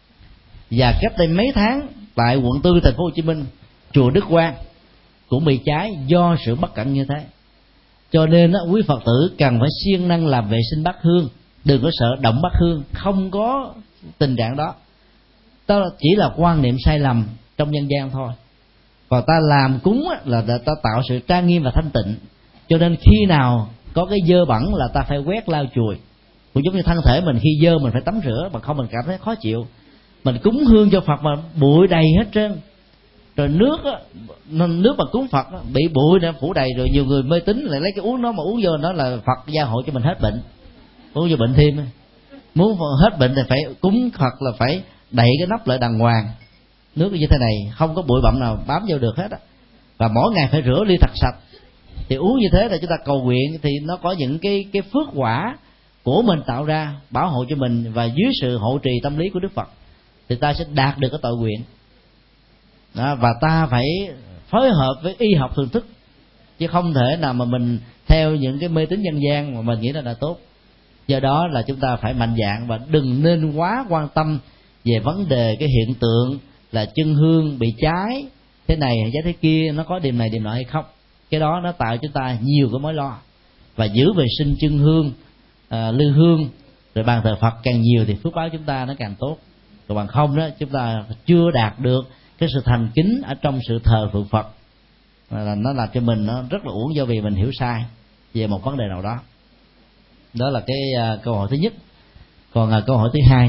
Và cách đây mấy tháng tại quận tư thành phố Hồ Chí Minh, chùa Đức Quang cũng bị cháy do sự bất cẩn như thế. Cho nên đó, quý Phật tử cần phải siêng năng làm vệ sinh bát hương, đừng có sợ động bát hương, không có tình trạng đó. Đó chỉ là quan niệm sai lầm trong nhân gian thôi. Còn ta làm cúng là ta tạo sự trang nghiêm và thanh tịnh, cho nên khi nào có cái dơ bẩn là ta phải quét lau chùi. Cũng giống như thân thể mình, khi dơ mình phải tắm rửa, bằng không mình cảm thấy khó chịu. Mình cúng hương cho Phật mà bụi đầy hết trơn, rồi nước á, nước mà cúng Phật á, bị bụi đã phủ đầy, rồi nhiều người mê tín lại lấy cái uống nó mà uống vô nó là Phật gia hộ cho mình hết bệnh, uống vô bệnh thêm. Muốn hết bệnh thì phải cúng Phật là phải đậy cái nắp lại đàng hoàng, nước như thế này không có bụi bặm nào bám vô được hết á, và mỗi ngày phải rửa ly thật sạch. Thì uống như thế là chúng ta cầu nguyện, thì nó có những cái cái phước quả của mình tạo ra bảo hộ cho mình, và dưới sự hộ trì tâm lý của Đức Phật thì ta sẽ đạt được cái tội nguyện đó. Và ta phải phối hợp với y học thường thức chứ không thể nào mà mình theo những cái mê tín dân gian mà mình nghĩ là là tốt. Do đó là chúng ta phải mạnh dạn và đừng nên quá quan tâm về vấn đề cái hiện tượng là chân hương bị cháy thế này hay cháy thế kia, nó có điểm này điểm nọ hay không. Cái đó nó tạo cho chúng ta nhiều cái mối lo. Và giữ vệ sinh chân hương, à, lư hương, rồi bàn thờ Phật càng nhiều thì phước báo chúng ta nó càng tốt. Còn bằng không đó, chúng ta chưa đạt được cái sự thành kính ở trong sự thờ phượng Phật, là nó làm cho mình nó rất là uổng, do vì mình hiểu sai về một vấn đề nào đó. Đó là cái uh, câu hỏi thứ nhất. Còn uh, câu hỏi thứ hai,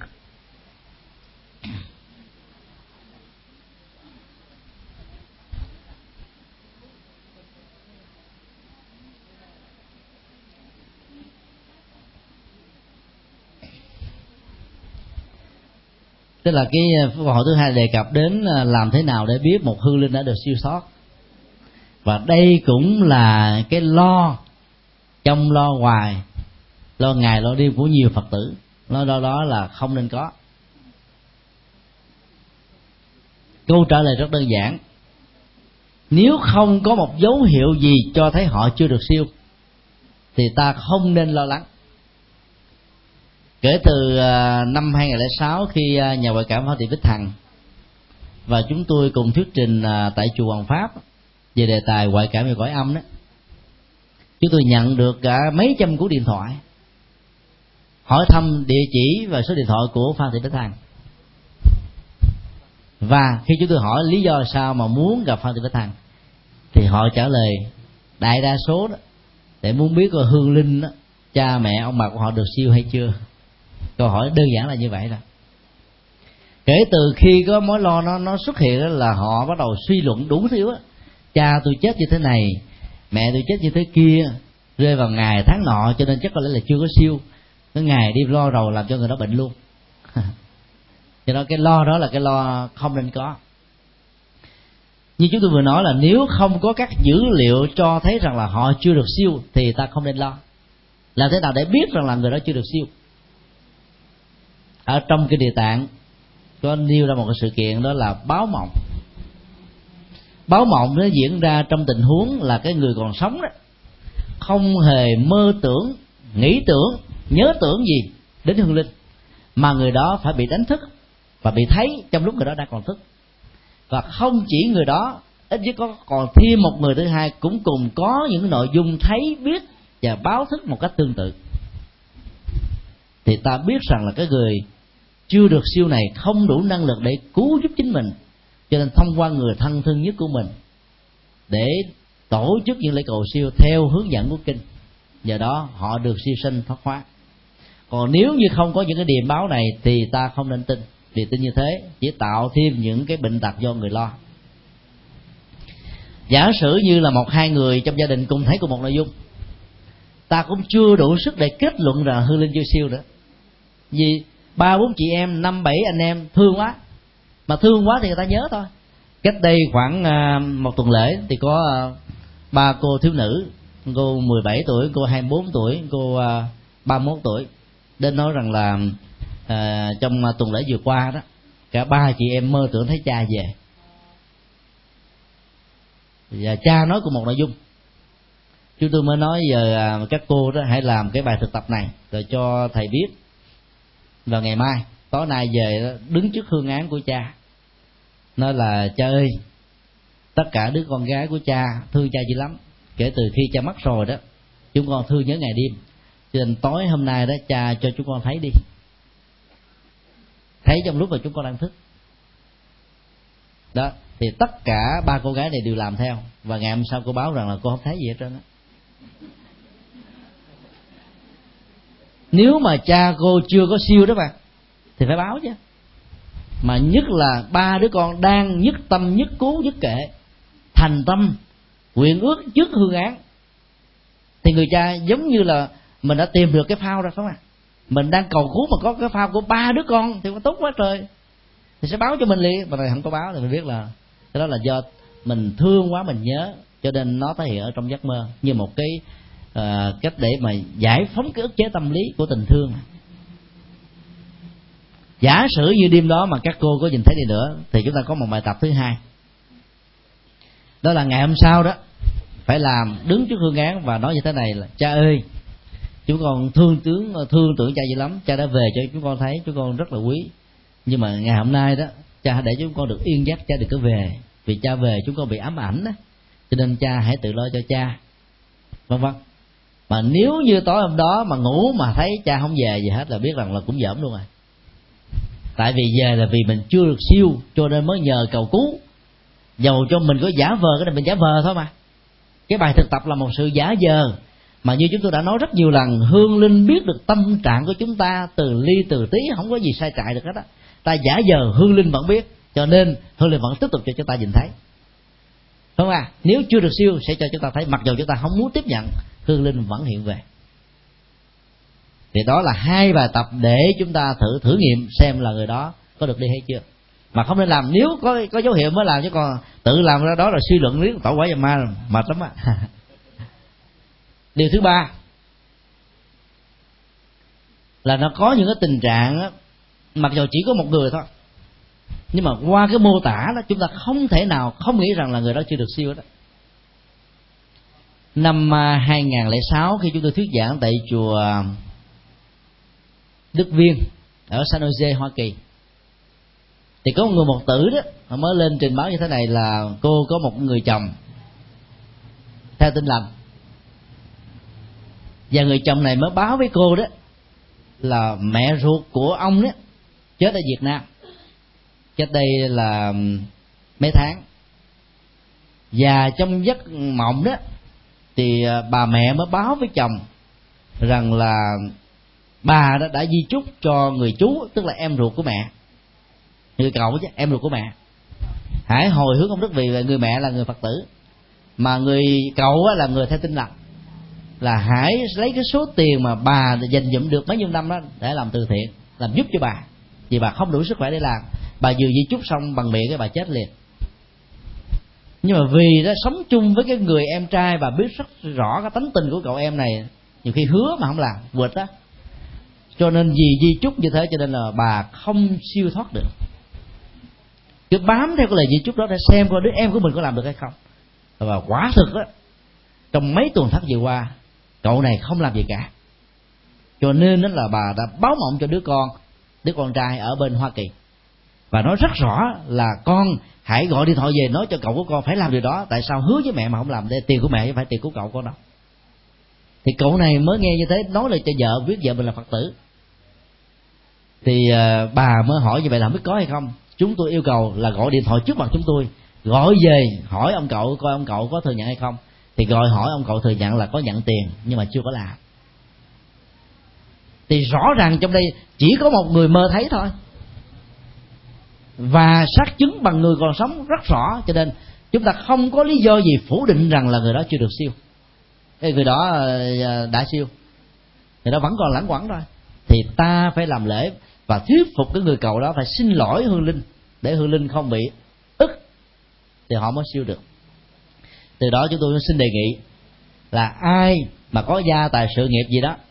tức là cái câu hỏi thứ hai đề cập đến làm thế nào để biết một hương linh đã được siêu thoát. Và đây cũng là cái lo trong lo hoài, lo ngày lo đêm của nhiều Phật tử. Lo đó, đó là không nên có. Câu trả lời rất đơn giản. Nếu không có một dấu hiệu gì cho thấy họ chưa được siêu thì ta không nên lo lắng. Kể từ năm hai không không sáu, khi nhà ngoại cảm Phan Thị Bích Hằng và chúng tôi cùng thuyết trình tại chùa Hoàng Pháp về đề tài ngoại cảm về cõi âm đó, chúng tôi nhận được cả mấy trăm cuộc điện thoại hỏi thăm địa chỉ và số điện thoại của Phan Thị Bích Hằng. Và khi chúng tôi hỏi lý do sao mà muốn gặp Phan Thị Bích Hằng thì họ trả lời đại đa số đó để muốn biết coi hương linh đó, cha mẹ ông bà của họ được siêu hay chưa. Câu hỏi đơn giản là như vậy đó. Kể từ khi có mối lo nó nó xuất hiện đó là họ bắt đầu suy luận đủ thứ á. Cha tôi chết như thế này, mẹ tôi chết như thế kia, rơi vào ngày tháng nọ, cho nên chắc có lẽ là chưa có siêu. Cái ngày đi lo rầu làm cho người đó bệnh luôn. Cho nên cái lo đó là cái lo không nên có. Như chúng tôi vừa nói là nếu không có các dữ liệu cho thấy rằng là họ chưa được siêu thì ta không nên lo. Làm thế nào để biết rằng là người đó chưa được siêu? Ở trong cái Địa Tạng có nêu ra một cái sự kiện, đó là báo mộng. Báo mộng nó diễn ra trong tình huống là cái người còn sống đó không hề mơ tưởng, nghĩ tưởng, nhớ tưởng gì đến hương linh, mà người đó phải bị đánh thức và bị thấy trong lúc người đó đang còn thức. Và không chỉ người đó, ít nhất có còn thêm một người thứ hai cũng cùng có những nội dung thấy, biết và báo thức một cách tương tự. Thì ta biết rằng là cái người chưa được siêu này không đủ năng lực để cứu giúp chính mình, cho nên thông qua người thân thân nhất của mình để tổ chức những lễ cầu siêu theo hướng dẫn của kinh. Nhờ đó họ được siêu sinh thoát hóa. Còn nếu như không có những cái điềm báo này thì ta không nên tin, vì tin như thế chỉ tạo thêm những cái bệnh tật do người lo. Giả sử như là một hai người trong gia đình cùng thấy cùng một nội dung, ta cũng chưa đủ sức để kết luận rằng hương linh chưa siêu nữa. Vì ba bốn chị em, năm bảy anh em thương quá, mà thương quá thì người ta nhớ thôi. Cách đây khoảng một tuần lễ thì có ba cô thiếu nữ, cô mười bảy tuổi, cô hai mươi bốn tuổi, cô ba mươi mốt tuổi, đến nói rằng là à, trong tuần lễ vừa qua đó, cả ba chị em mơ tưởng thấy cha về. Và cha nói cùng một nội dung. Chúng tôi mới nói giờ các cô đó hãy làm cái bài thực tập này rồi cho thầy biết, và ngày mai tối nay về đứng trước hương án của cha, nói là cha ơi, tất cả đứa con gái của cha thương cha dữ lắm, kể từ khi cha mất rồi đó chúng con thương nhớ ngày đêm, cho nên tối hôm nay đó cha cho chúng con thấy đi, thấy trong lúc mà chúng con đang thức đó. Thì tất cả ba cô gái này đều làm theo, và ngày hôm sau cô báo rằng là cô không thấy gì hết trơn á. Nếu mà cha cô chưa có siêu đó mà thì phải báo chứ. Mà nhất là ba đứa con đang nhất tâm nhất cố nhất kệ, thành tâm nguyện ước trước hương án, thì người cha giống như là mình đã tìm được cái phao rồi, phải không ạ? Mình đang cầu cứu mà có cái phao của ba đứa con thì có tốt quá trời, thì sẽ báo cho mình liền. Mà này không có báo thì mình biết là cái đó là do mình thương quá, mình nhớ, cho nên nó thể hiện ở trong giấc mơ như một cái uh, cách để mà giải phóng cái ức chế tâm lý của tình thương. Giả sử như đêm đó mà các cô có nhìn thấy đi nữa thì chúng ta có một bài tập thứ hai, đó là ngày hôm sau đó phải làm đứng trước hương án và nói như thế này là: cha ơi, chúng con thương tướng thương tưởng cha dữ lắm, cha đã về cho chúng con thấy, chúng con rất là quý, nhưng mà ngày hôm nay đó cha để chúng con được yên giấc, cha đừng có về, vì cha về chúng con bị ám ảnh đó, cho nên cha hãy tự lo cho cha, vân vân. Mà nếu như tối hôm đó mà ngủ mà thấy cha không về gì hết là biết rằng là cũng giỡn luôn rồi. Tại vì về là vì mình chưa được siêu, cho nên mới nhờ cầu cứu. Dầu cho mình có giả vờ cái này mình giả vờ thôi mà. Cái bài thực tập là một sự giả vờ, mà như chúng tôi đã nói rất nhiều lần, hương linh biết được tâm trạng của chúng ta từ ly từ tí, không có gì sai trại được hết á. Ta giả vờ hương linh vẫn biết, cho nên hương linh vẫn tiếp tục cho chúng ta nhìn thấy, đúng không ạ? À? Nếu chưa được siêu sẽ cho chúng ta thấy, mặc dù chúng ta không muốn tiếp nhận, hương linh vẫn hiện về. Thì đó là hai bài tập để chúng ta thử thử nghiệm xem là người đó có được đi hay chưa. Mà không nên làm, nếu có có dấu hiệu mới làm, chứ còn tự làm ra đó là suy luận lý tẩu quả và ma, mệt lắm á. Điều thứ ba là nó có những cái tình trạng á, mặc dù chỉ có một người thôi, nhưng mà qua cái mô tả đó chúng ta không thể nào không nghĩ rằng là người đó chưa được siêu đó. Năm hai nghìn lẻ sáu, khi chúng tôi thuyết giảng tại chùa Đức Viên ở San Jose, Hoa Kỳ, thì có một người một tử đó mới lên trình báo như thế này là cô có một người chồng theo Tin Lành, và người chồng này mới báo với cô đó là mẹ ruột của ông đó chết ở Việt Nam, chết đây là mấy tháng, và trong giấc mộng đó thì bà mẹ mới báo với chồng rằng là bà đó đã di chúc cho người chú, tức là em ruột của mẹ, người cậu chứ, em ruột của mẹ, hãy hồi hướng công đức, vì người mẹ là người Phật tử mà người cậu là người theo Tin Lành, là hãy lấy cái số tiền mà bà dành dụm được mấy nhiêu năm đó để làm từ thiện, làm giúp cho bà, vì bà không đủ sức khỏe để làm. Bà vừa di chúc xong bằng miệng cái bà chết liền. Nhưng mà vì đó sống chung với cái người em trai, bà biết rất rõ cái tánh tình của cậu em này, nhiều khi hứa mà không làm, quỵt đó, cho nên vì di chúc như thế cho nên là bà không siêu thoát được, cứ bám theo cái lời di chúc đó để xem coi đứa em của mình có làm được hay không. Và quả thực đó, trong mấy tuần thất vừa qua cậu này không làm gì cả, cho nên đó là bà đã báo mộng cho đứa con đứa con trai ở bên Hoa Kỳ, và nói rất rõ là con hãy gọi điện thoại về nói cho cậu của con phải làm điều đó, tại sao hứa với mẹ mà không làm, để tiền của mẹ chứ phải tiền của cậu con đâu. Thì cậu này mới nghe như thế, nói lời cho vợ, biết vợ mình là Phật tử, thì uh, bà mới hỏi như vậy là không biết có hay không. Chúng tôi yêu cầu là gọi điện thoại trước mặt chúng tôi, gọi về hỏi ông cậu coi ông cậu có thừa nhận hay không. Thì gọi hỏi ông cậu thừa nhận là có nhận tiền nhưng mà chưa có làm. Thì rõ ràng trong đây chỉ có một người mơ thấy thôi, và xác chứng bằng người còn sống rất rõ, cho nên chúng ta không có lý do gì phủ định rằng là người đó chưa được siêu. Cái người đó đã siêu, người đó vẫn còn lẳng quẩn thôi, thì ta phải làm lễ và thuyết phục cái người cậu đó phải xin lỗi hương linh, để hương linh không bị ức, thì họ mới siêu được. Từ đó chúng tôi xin đề nghị là ai mà có gia tài sự nghiệp gì đó,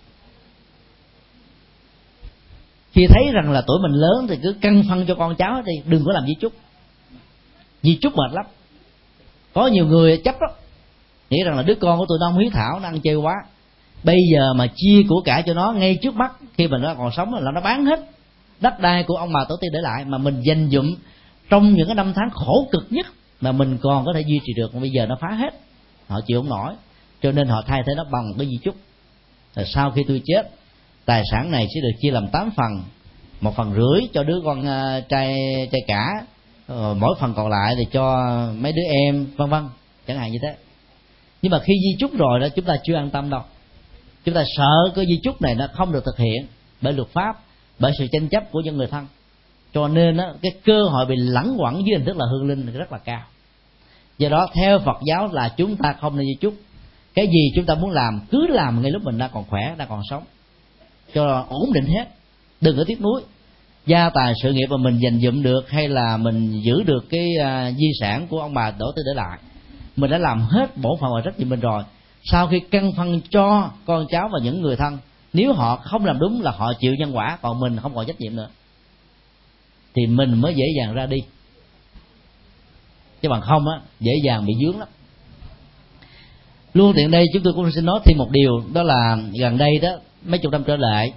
khi thấy rằng là tuổi mình lớn thì cứ căng phân cho con cháu đi, đừng có làm di chúc. Di chúc mệt lắm. Có nhiều người chấp đó, nghĩ rằng là đứa con của tôi nó không hiếu thảo, nó ăn chơi quá, bây giờ mà chia của cải cho nó ngay trước mắt khi mà nó còn sống là nó bán hết đất đai của ông bà tổ tiên để lại, mà mình dành dụm trong những cái năm tháng khổ cực nhất mà mình còn có thể duy trì được, mà bây giờ nó phá hết, họ chịu không nổi, cho nên họ thay thế nó bằng cái di chúc. Rồi sau khi tôi chết, tài sản này sẽ được chia làm tám phần, một phần rưỡi cho đứa con uh, trai trai cả, uh, mỗi phần còn lại thì cho mấy đứa em, vân vân, chẳng hạn như thế. Nhưng mà khi di chúc rồi đó, chúng ta chưa an tâm đâu, chúng ta sợ cái di chúc này nó không được thực hiện bởi luật pháp, bởi sự tranh chấp của những người thân, cho nên đó, cái cơ hội bị lẳng quẩn dưới hình thức là hương linh rất là cao. Do đó theo Phật giáo là chúng ta không nên di chúc. Cái gì chúng ta muốn làm cứ làm ngay lúc mình đang còn khỏe, đang còn sống, cho ổn định hết, đừng có tiếc nuối. Gia tài sự nghiệp mà mình dành dụm được, hay là mình giữ được cái uh, di sản của ông bà tổ tiên để lại, mình đã làm hết bổn phận và trách nhiệm mình rồi. Sau khi căn phân cho con cháu và những người thân, nếu họ không làm đúng là họ chịu nhân quả, còn mình không còn trách nhiệm nữa, thì mình mới dễ dàng ra đi, chứ bằng không á dễ dàng bị vướng lắm. Luôn tiện đây chúng tôi cũng xin nói thêm một điều, đó là gần đây đó, mấy chục năm trở lại,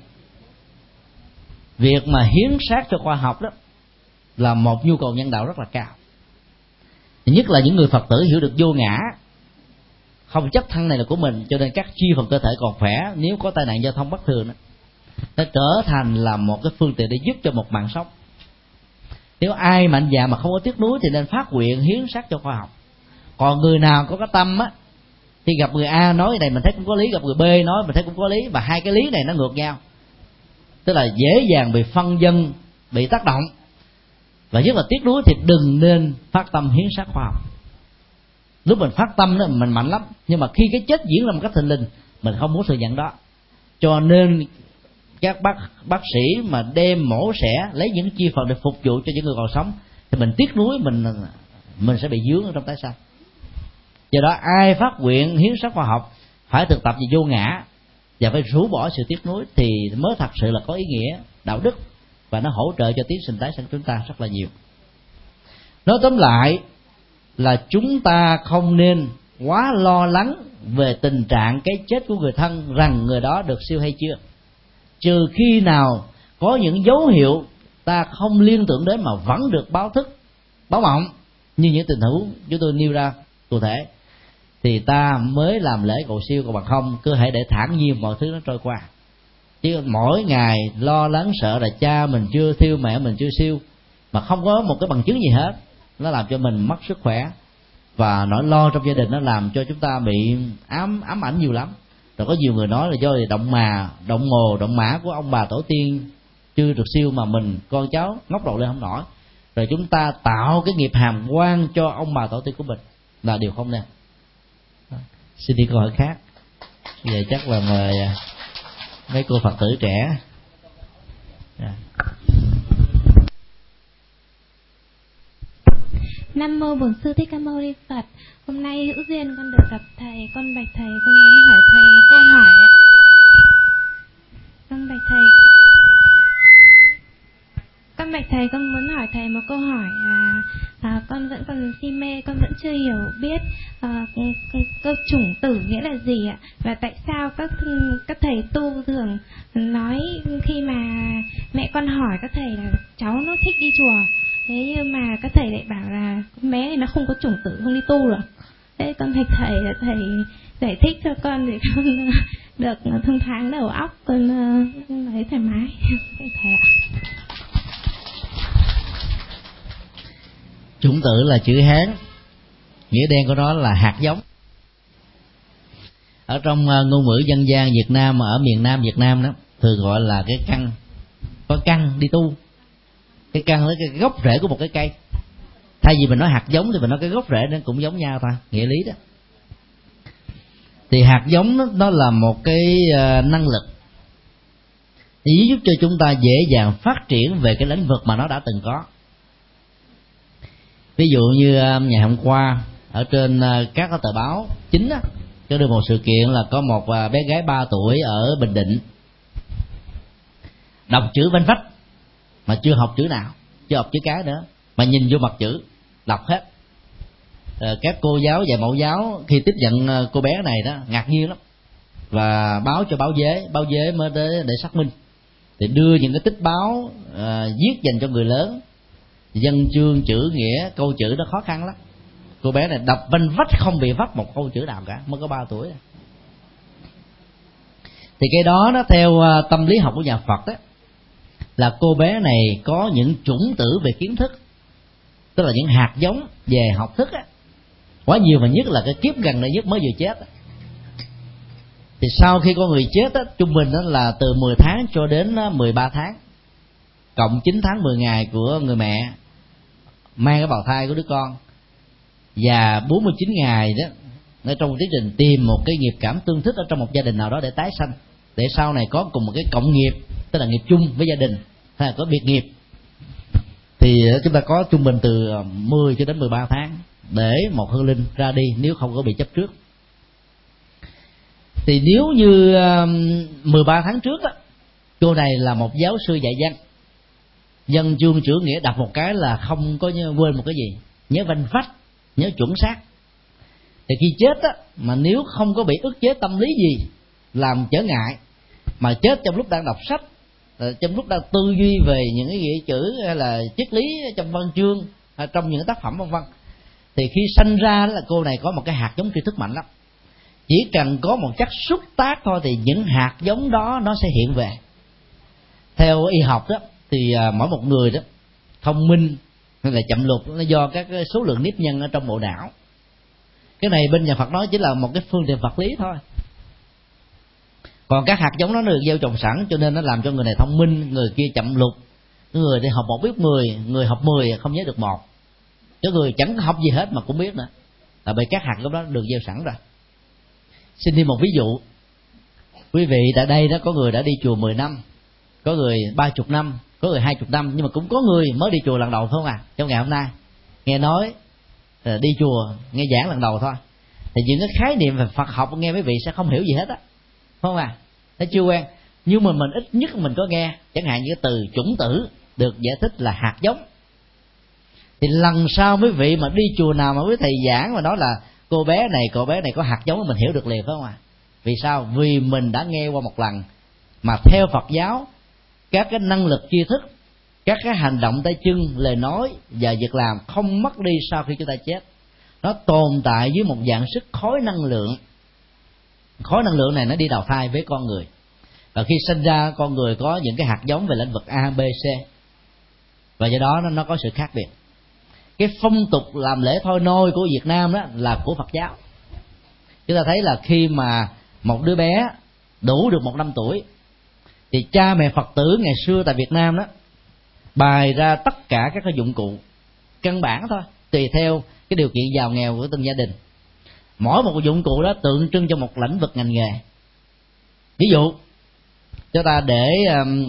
việc mà hiến xác cho khoa học đó là một nhu cầu nhân đạo rất là cao. Nhất là những người Phật tử hiểu được vô ngã, không chấp thân này là của mình, cho nên các chi phần cơ thể còn khỏe, nếu có tai nạn giao thông bất thường đó, nó trở thành là một cái phương tiện để giúp cho một mạng sống. Nếu ai mạnh dạn mà không có tiếc nuối thì nên phát nguyện hiến xác cho khoa học. Còn người nào có cái tâm á, thì gặp người A nói này mình thấy cũng có lý, gặp người B nói mình thấy cũng có lý, và hai cái lý này nó ngược nhau, tức là dễ dàng bị phân vân, bị tác động. Và nhất là tiếc nuối thì đừng nên phát tâm hiến xác khoa học. Lúc mình phát tâm đó mình mạnh lắm, nhưng mà khi cái chết diễn ra một cách thình lình, mình không muốn thừa nhận đó. Cho nên các bác bác sĩ mà đem mổ xẻ lấy những chi phần để phục vụ cho những người còn sống, thì mình tiếc nuối, mình mình sẽ bị dướng ở trong tái sanh. Do đó ai phát nguyện hiến xác khoa học phải thực tập về vô ngã và phải rũ bỏ sự tiếc nuối, thì mới thật sự là có ý nghĩa đạo đức, và nó hỗ trợ cho tiến trình tái sanh chúng ta rất là nhiều. Nói tóm lại là chúng ta không nên quá lo lắng về tình trạng cái chết của người thân, rằng người đó được siêu hay chưa, trừ khi nào có những dấu hiệu ta không liên tưởng đến mà vẫn được báo thức, báo mộng, như những tình huống chúng tôi nêu ra cụ thể, thì ta mới làm lễ cầu siêu. Còn bằng không cứ hãy để thản nhiên mọi thứ nó trôi qua. Chứ mỗi ngày lo lắng sợ là cha mình chưa siêu, mẹ mình chưa siêu, mà không có một cái bằng chứng gì hết, nó làm cho mình mất sức khỏe, và nỗi lo trong gia đình nó làm cho chúng ta bị ám ám ảnh nhiều lắm. Rồi có nhiều người nói là do động mà động mồ động mã của ông bà tổ tiên chưa được siêu mà mình con cháu ngóc đầu lên không nổi, rồi chúng ta tạo cái nghiệp hàm oan cho ông bà tổ tiên của mình, là điều không nên. Xin đi câu hỏi khác. Giờ chắc là mời mấy cô Phật tử trẻ. Yeah. Nam mô Bổn Sư Thích Ca Mâu Ni Phật. Hôm nay hữu duyên con được gặp thầy, con bạch thầy, con muốn hỏi thầy một câu hỏi ạ. Con bạch thầy, con bạch thầy, con muốn hỏi thầy một câu hỏi. À, à, con vẫn còn si mê, con vẫn chưa hiểu biết à, câu chủng tử nghĩa là gì ạ, và tại sao các các thầy tu thường nói khi mà mẹ con hỏi các thầy là cháu nó thích đi chùa, thế nhưng mà các thầy lại bảo là con bé này nó không có chủng tử, không đi tu được. Thế con thạch thầy là thầy giải thích cho con để con được thông thoáng đầu óc, con thấy thoải mái. Thầy ạ. Chủng tử là chữ Hán, nghĩa đen của nó là hạt giống. Ở trong ngôn ngữ dân gian Việt Nam, ở miền Nam Việt Nam đó thường gọi là cái căn, có căn đi tu. Cái căn là cái gốc rễ của một cái cây. Thay vì mình nói hạt giống thì mình nói cái gốc rễ nó cũng giống nhau thôi, nghĩa lý đó. Thì hạt giống nó, nó là một cái uh, năng lực để giúp cho chúng ta dễ dàng phát triển về cái lĩnh vực mà nó đã từng có. Ví dụ như uh, ngày hôm qua ở trên uh, các tờ báo chính á, có được một sự kiện là có một uh, bé gái ba tuổi ở Bình Định đọc chữ vanh vách mà chưa học chữ nào, chưa học chữ cái nữa, mà nhìn vô mặt chữ đọc hết. Ờ, các cô giáo dạy mẫu giáo khi tiếp nhận cô bé này đó ngạc nhiên lắm, và báo cho báo giới, báo giới mới tới để xác minh, thì đưa những cái tích báo uh, viết dành cho người lớn, dân chương chữ nghĩa, câu chữ nó khó khăn lắm. Cô bé này đọc vanh vách không bị vấp một câu chữ nào cả, mới có ba tuổi. Thì cái đó nó theo uh, tâm lý học của nhà Phật đó, là cô bé này có những chủng tử về kiến thức, tức là những hạt giống về học thức á, quá nhiều, và nhất là cái kiếp gần đây nhất mới vừa chết á. Thì sau khi con người chết á, trung bình đó là từ mười tháng cho đến mười ba tháng, cộng chín tháng mười ngày của người mẹ mang cái bào thai của đứa con, và bốn mươi chín ngày đó ở trong tiến trình tìm một cái nghiệp cảm tương thích ở trong một gia đình nào đó để tái sanh, để sau này có cùng một cái cộng nghiệp, tức là nghiệp chung với gia đình, hay là có biệt nghiệp. Thì chúng ta có trung bình từ mười cho đến mười ba tháng để một hương linh ra đi nếu không có bị chấp trước. Thì nếu như mười ba tháng trước á, cô này là một giáo sư dạy văn, dân chương chữ nghĩa đọc một cái là không có quên một cái gì, nhớ vanh vách, nhớ chuẩn xác. Thì khi chết á, mà nếu không có bị ức chế tâm lý gì làm trở ngại, mà chết trong lúc đang đọc sách, trong lúc đang tư duy về những cái nghĩa chữ hay là triết lý trong văn chương, trong những tác phẩm vân vân, thì khi sanh ra là cô này có một cái hạt giống tri thức mạnh lắm. Chỉ cần có một chất xúc tác thôi thì những hạt giống đó nó sẽ hiện về. Theo y học đó thì mỗi một người đó thông minh hay là chậm lục nó do các số lượng nếp nhân ở trong bộ não. Cái này bên nhà Phật nói chỉ là một cái phương tiện vật lý thôi. Còn các hạt giống đó nó được gieo trồng sẵn, cho nên nó làm cho người này thông minh, người kia chậm lục. Người thì học một biết mười, người học mười không nhớ được một. Cái người chẳng học gì hết mà cũng biết nữa, là bởi các hạt giống đó được gieo sẵn rồi. Xin thêm một ví dụ. Quý vị tại đây đó có người đã đi chùa mười năm, có người ba chục năm, có người hai chục năm, nhưng mà cũng có người mới đi chùa lần đầu phải không à? Trong ngày hôm nay nghe nói đi chùa nghe giảng lần đầu thôi, thì những cái khái niệm về Phật học nghe quý vị sẽ không hiểu gì hết á, phải không à? Nó chưa quen. Nhưng mà mình ít nhất mình có nghe, chẳng hạn như cái từ chủng tử được giải thích là hạt giống, thì lần sau quý vị mà đi chùa nào mà quý thầy giảng mà nói là cô bé này cô bé này có hạt giống, mình hiểu được liền, phải không à? Vì sao? Vì mình đã nghe qua một lần. Mà theo Phật giáo, các cái năng lực tri thức, các cái hành động tay chân, lời nói và việc làm không mất đi sau khi chúng ta chết. Nó tồn tại dưới một dạng sức khối năng lượng. Khối năng lượng này nó đi đào thai với con người, và khi sinh ra con người có những cái hạt giống về lĩnh vực A, B, C, và do đó nó có sự khác biệt. Cái phong tục làm lễ thôi nôi của Việt Nam đó là của Phật giáo. Chúng ta thấy là khi mà một đứa bé đủ được một năm tuổi thì cha mẹ Phật tử ngày xưa tại Việt Nam đó bày ra tất cả các cái dụng cụ căn bản thôi, tùy theo cái điều kiện giàu nghèo của từng gia đình. Mỗi một dụng cụ đó tượng trưng cho một lĩnh vực ngành nghề. Ví dụ chúng ta để um,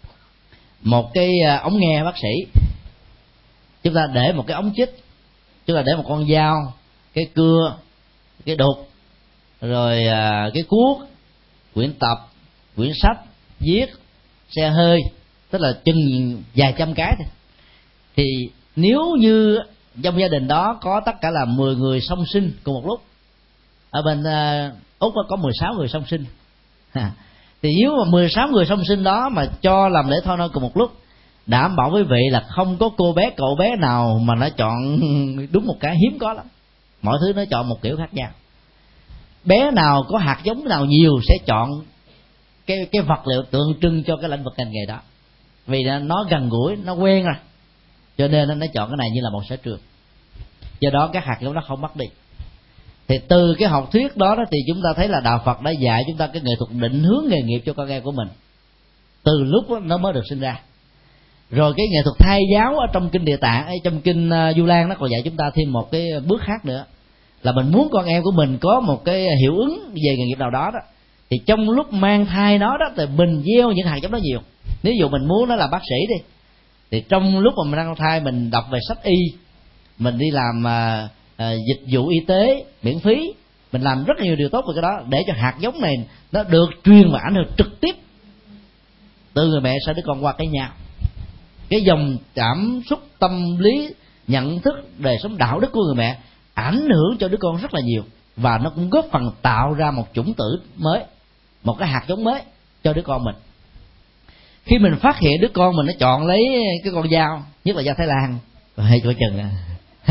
một cái ống nghe bác sĩ, chúng ta để một cái ống chích, chúng ta để một con dao, cái cưa, cái đục, rồi uh, cái cuốc, quyển tập, quyển sách, viết, xe hơi, tức là chừng vài trăm cái thôi. Thì nếu như trong gia đình đó có tất cả là mười người song sinh cùng một lúc, ở bên uh, Úc có mười sáu người song sinh, thì nếu mà mười sáu người song sinh đó mà cho làm lễ thôi nôi cùng một lúc, đảm bảo quý vị là không có cô bé cậu bé nào mà nó chọn đúng một cái, hiếm có lắm. Mọi thứ nó chọn một kiểu khác nhau. Bé nào có hạt giống nào nhiều sẽ chọn cái cái vật liệu tượng trưng cho cái lĩnh vực ngành nghề đó, vì nó gần gũi, nó quen rồi, cho nên nó chọn cái này như là một sở trường. Do đó các hạt giống đó không mất đi. Thì từ cái học thuyết đó, đó thì chúng ta thấy là đạo Phật đã dạy chúng ta cái nghệ thuật định hướng nghề nghiệp cho con em của mình từ lúc đó nó mới được sinh ra. Rồi cái nghệ thuật thai giáo ở trong kinh Địa Tạng, ở trong kinh Du Lan nó còn dạy chúng ta thêm một cái bước khác nữa, là mình muốn con em của mình có một cái hiệu ứng về nghề nghiệp nào đó đó, thì trong lúc mang thai nó đó thì mình gieo những hạt giống đó nhiều. Ví dụ mình muốn nó là bác sĩ đi, thì trong lúc mà mình đang thai mình đọc về sách y, mình đi làm à, à, dịch vụ y tế miễn phí, mình làm rất nhiều điều tốt về cái đó, để cho hạt giống này nó được truyền và ảnh hưởng trực tiếp từ người mẹ sang đứa con qua cái nhau. Cái dòng cảm xúc, tâm lý, nhận thức, đời sống đạo đức của người mẹ ảnh hưởng cho đứa con rất là nhiều, và nó cũng góp phần tạo ra một chủng tử mới, một cái hạt giống mới cho đứa con mình. Khi mình phát hiện đứa con mình nó chọn lấy cái con dao, nhất là dao Thái Lan, hay coi chừng à.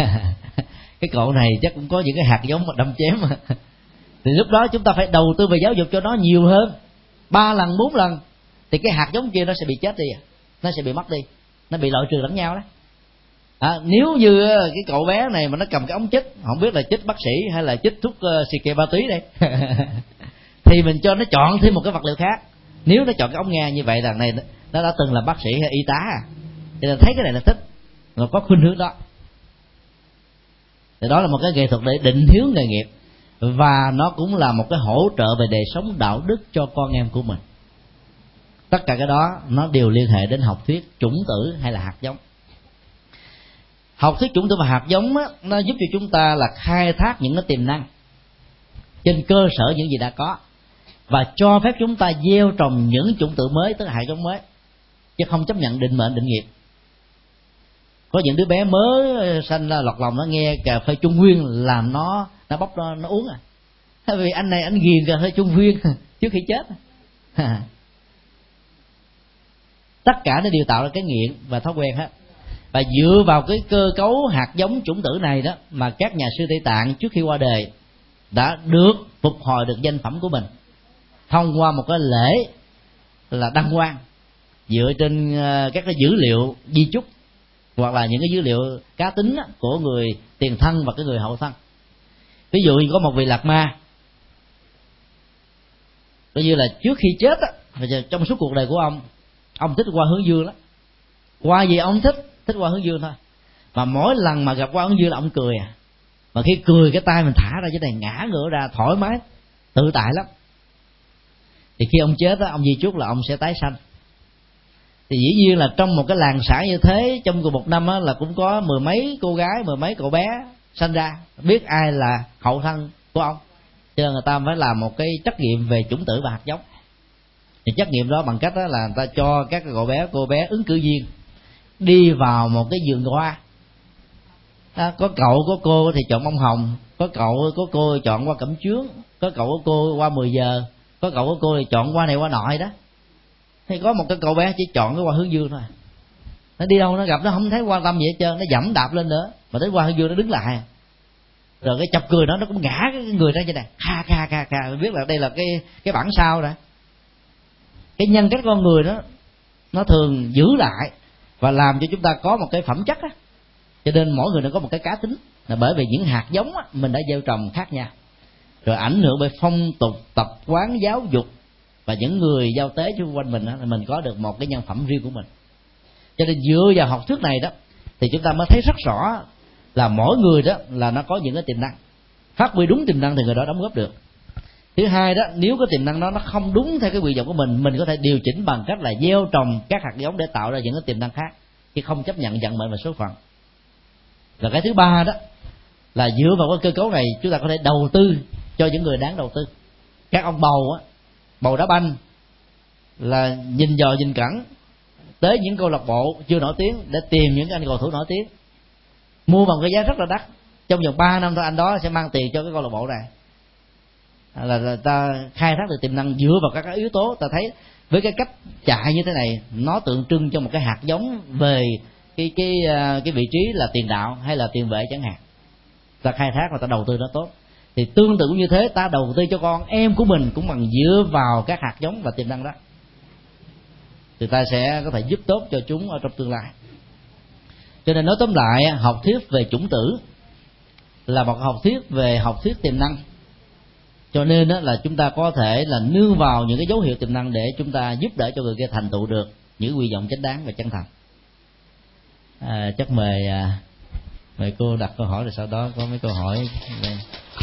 Cái cậu này chắc cũng có những cái hạt giống mà đâm chém mà. Thì lúc đó chúng ta phải đầu tư về giáo dục cho nó nhiều hơn, ba lần bốn lần, thì cái hạt giống kia nó sẽ bị chết đi, nó sẽ bị mất đi, nó bị loại trừ lẫn nhau đó. À, nếu như cái cậu bé này mà nó cầm cái ống chích, không biết là chích bác sĩ hay là chích thuốc uh, xì ke ma túy đây thì mình cho nó chọn thêm một cái vật liệu khác. Nếu nó chọn cái ống nghe như vậy là này nó đã từng là bác sĩ hay y tá à, thì là thấy cái này là thích, rồi có khuynh hướng đó. Thì đó là một cái nghệ thuật để định hướng nghề nghiệp, và nó cũng là một cái hỗ trợ về đời sống đạo đức cho con em của mình. Tất cả cái đó nó đều liên hệ đến học thuyết chủng tử hay là hạt giống. Học thuyết chủng tử và hạt giống á, nó giúp cho chúng ta là khai thác những cái tiềm năng trên cơ sở những gì đã có, và cho phép chúng ta gieo trồng những chủng tử mới, tức là hạt giống mới, chứ không chấp nhận định mệnh định nghiệp. Có những đứa bé mới sanh ra lọt lòng nó nghe cà phê Trung Nguyên làm nó nó bóc nó, nó uống à. Tại vì anh này anh ghiền cà phê Trung Nguyên trước khi chết. Tất cả nó đều tạo ra cái nghiện và thói quen hết. Và dựa vào cái cơ cấu hạt giống chủng tử này đó mà các nhà sư Tây Tạng trước khi qua đời đã được phục hồi được danh phẩm của mình thông qua một cái lễ là đăng quang dựa trên các cái dữ liệu di chúc hoặc là những cái dữ liệu cá tính của người tiền thân và cái người hậu thân. Ví dụ như có một vị Lạt Ma, coi như là trước khi chết á, trong suốt cuộc đời của ông, ông thích Hoa Hướng Dương lắm. Qua gì ông thích thích Hoa Hướng Dương thôi, mà mỗi lần mà gặp Hoa Hướng Dương là ông cười à. Mà khi cười cái tay mình thả ra chỗ này, ngã ngửa ra thoải mái tự tại lắm. Thì khi ông chết á, ông di chúc là ông sẽ tái sanh. Thì dĩ nhiên là trong một cái làng xã như thế, trong cùng một năm á, là cũng có mười mấy cô gái, mười mấy cậu bé sanh ra, biết ai là hậu thân của ông. Cho nên người ta phải làm một cái trắc nghiệm về chủng tử và hạt giống. Thì trắc nghiệm đó bằng cách đó là người ta cho các cậu bé, cô bé ứng cử viên đi vào một cái vườn hoa. À, có cậu có cô thì chọn bông hồng, có cậu có cô thì chọn hoa cẩm chướng, có cậu có cô hoa mười giờ, có cậu có cô thì chọn hoa này hoa nọ đó. Thì có một cái cậu bé chỉ chọn cái Hoa Hướng Dương thôi. Nó đi đâu nó gặp nó không thấy quan tâm gì hết trơn, nó dẫm đạp lên nữa, mà tới Hoa Hướng Dương nó đứng lại. Rồi cái chọc cười nó nó cũng ngã cái người ra như này, kha kha kha kha, biết là đây là cái cái bản sao đó. Cái nhân cách con người đó nó thường giữ lại và làm cho chúng ta có một cái phẩm chất á. Cho nên mỗi người nó có một cái cá tính, là bởi vì những hạt giống á, mình đã gieo trồng khác nhau, rồi ảnh hưởng bởi phong tục tập quán giáo dục và những người giao tế xung quanh mình đó, là mình có được một cái nhân phẩm riêng của mình. Cho nên dựa vào học thuyết này đó thì chúng ta mới thấy rất rõ là mỗi người đó là nó có những cái tiềm năng, phát huy đúng tiềm năng thì người đó đóng góp được. Thứ hai đó, nếu cái tiềm năng đó nó không đúng theo cái nguyện vọng của mình, mình có thể điều chỉnh bằng cách là gieo trồng các hạt giống để tạo ra những cái tiềm năng khác, chứ không chấp nhận vận mệnh và số phận. Và cái thứ ba đó là dựa vào cái cơ cấu này chúng ta có thể đầu tư cho những người đáng đầu tư. Các ông bầu á, bầu đá banh là nhìn dò nhìn cẩn tới những câu lạc bộ chưa nổi tiếng để tìm những anh cầu thủ nổi tiếng, mua bằng cái giá rất là đắt, trong vòng ba năm thôi anh đó sẽ mang tiền cho cái câu lạc bộ này. Là, là ta khai thác được tiềm năng dựa vào các yếu tố. Ta thấy với cái cách chạy như thế này, nó tượng trưng cho một cái hạt giống về cái cái cái vị trí là tiền đạo hay là tiền vệ chẳng hạn. Ta khai thác và ta đầu tư nó tốt. Thì tương tự cũng như thế, ta đầu tư cho con em của mình cũng bằng dựa vào các hạt giống và tiềm năng đó, thì ta sẽ có thể giúp tốt cho chúng ở trong tương lai. Cho nên nói tóm lại, học thuyết về chủng tử là một học thuyết về học thuyết tiềm năng. Cho nên đó là chúng ta có thể là nương vào những cái dấu hiệu tiềm năng để chúng ta giúp đỡ cho người kia thành tựu được những quy vọng chánh đáng và chân thành. À, chắc mời à, mời cô đặt câu hỏi, rồi sau đó có mấy câu hỏi đây.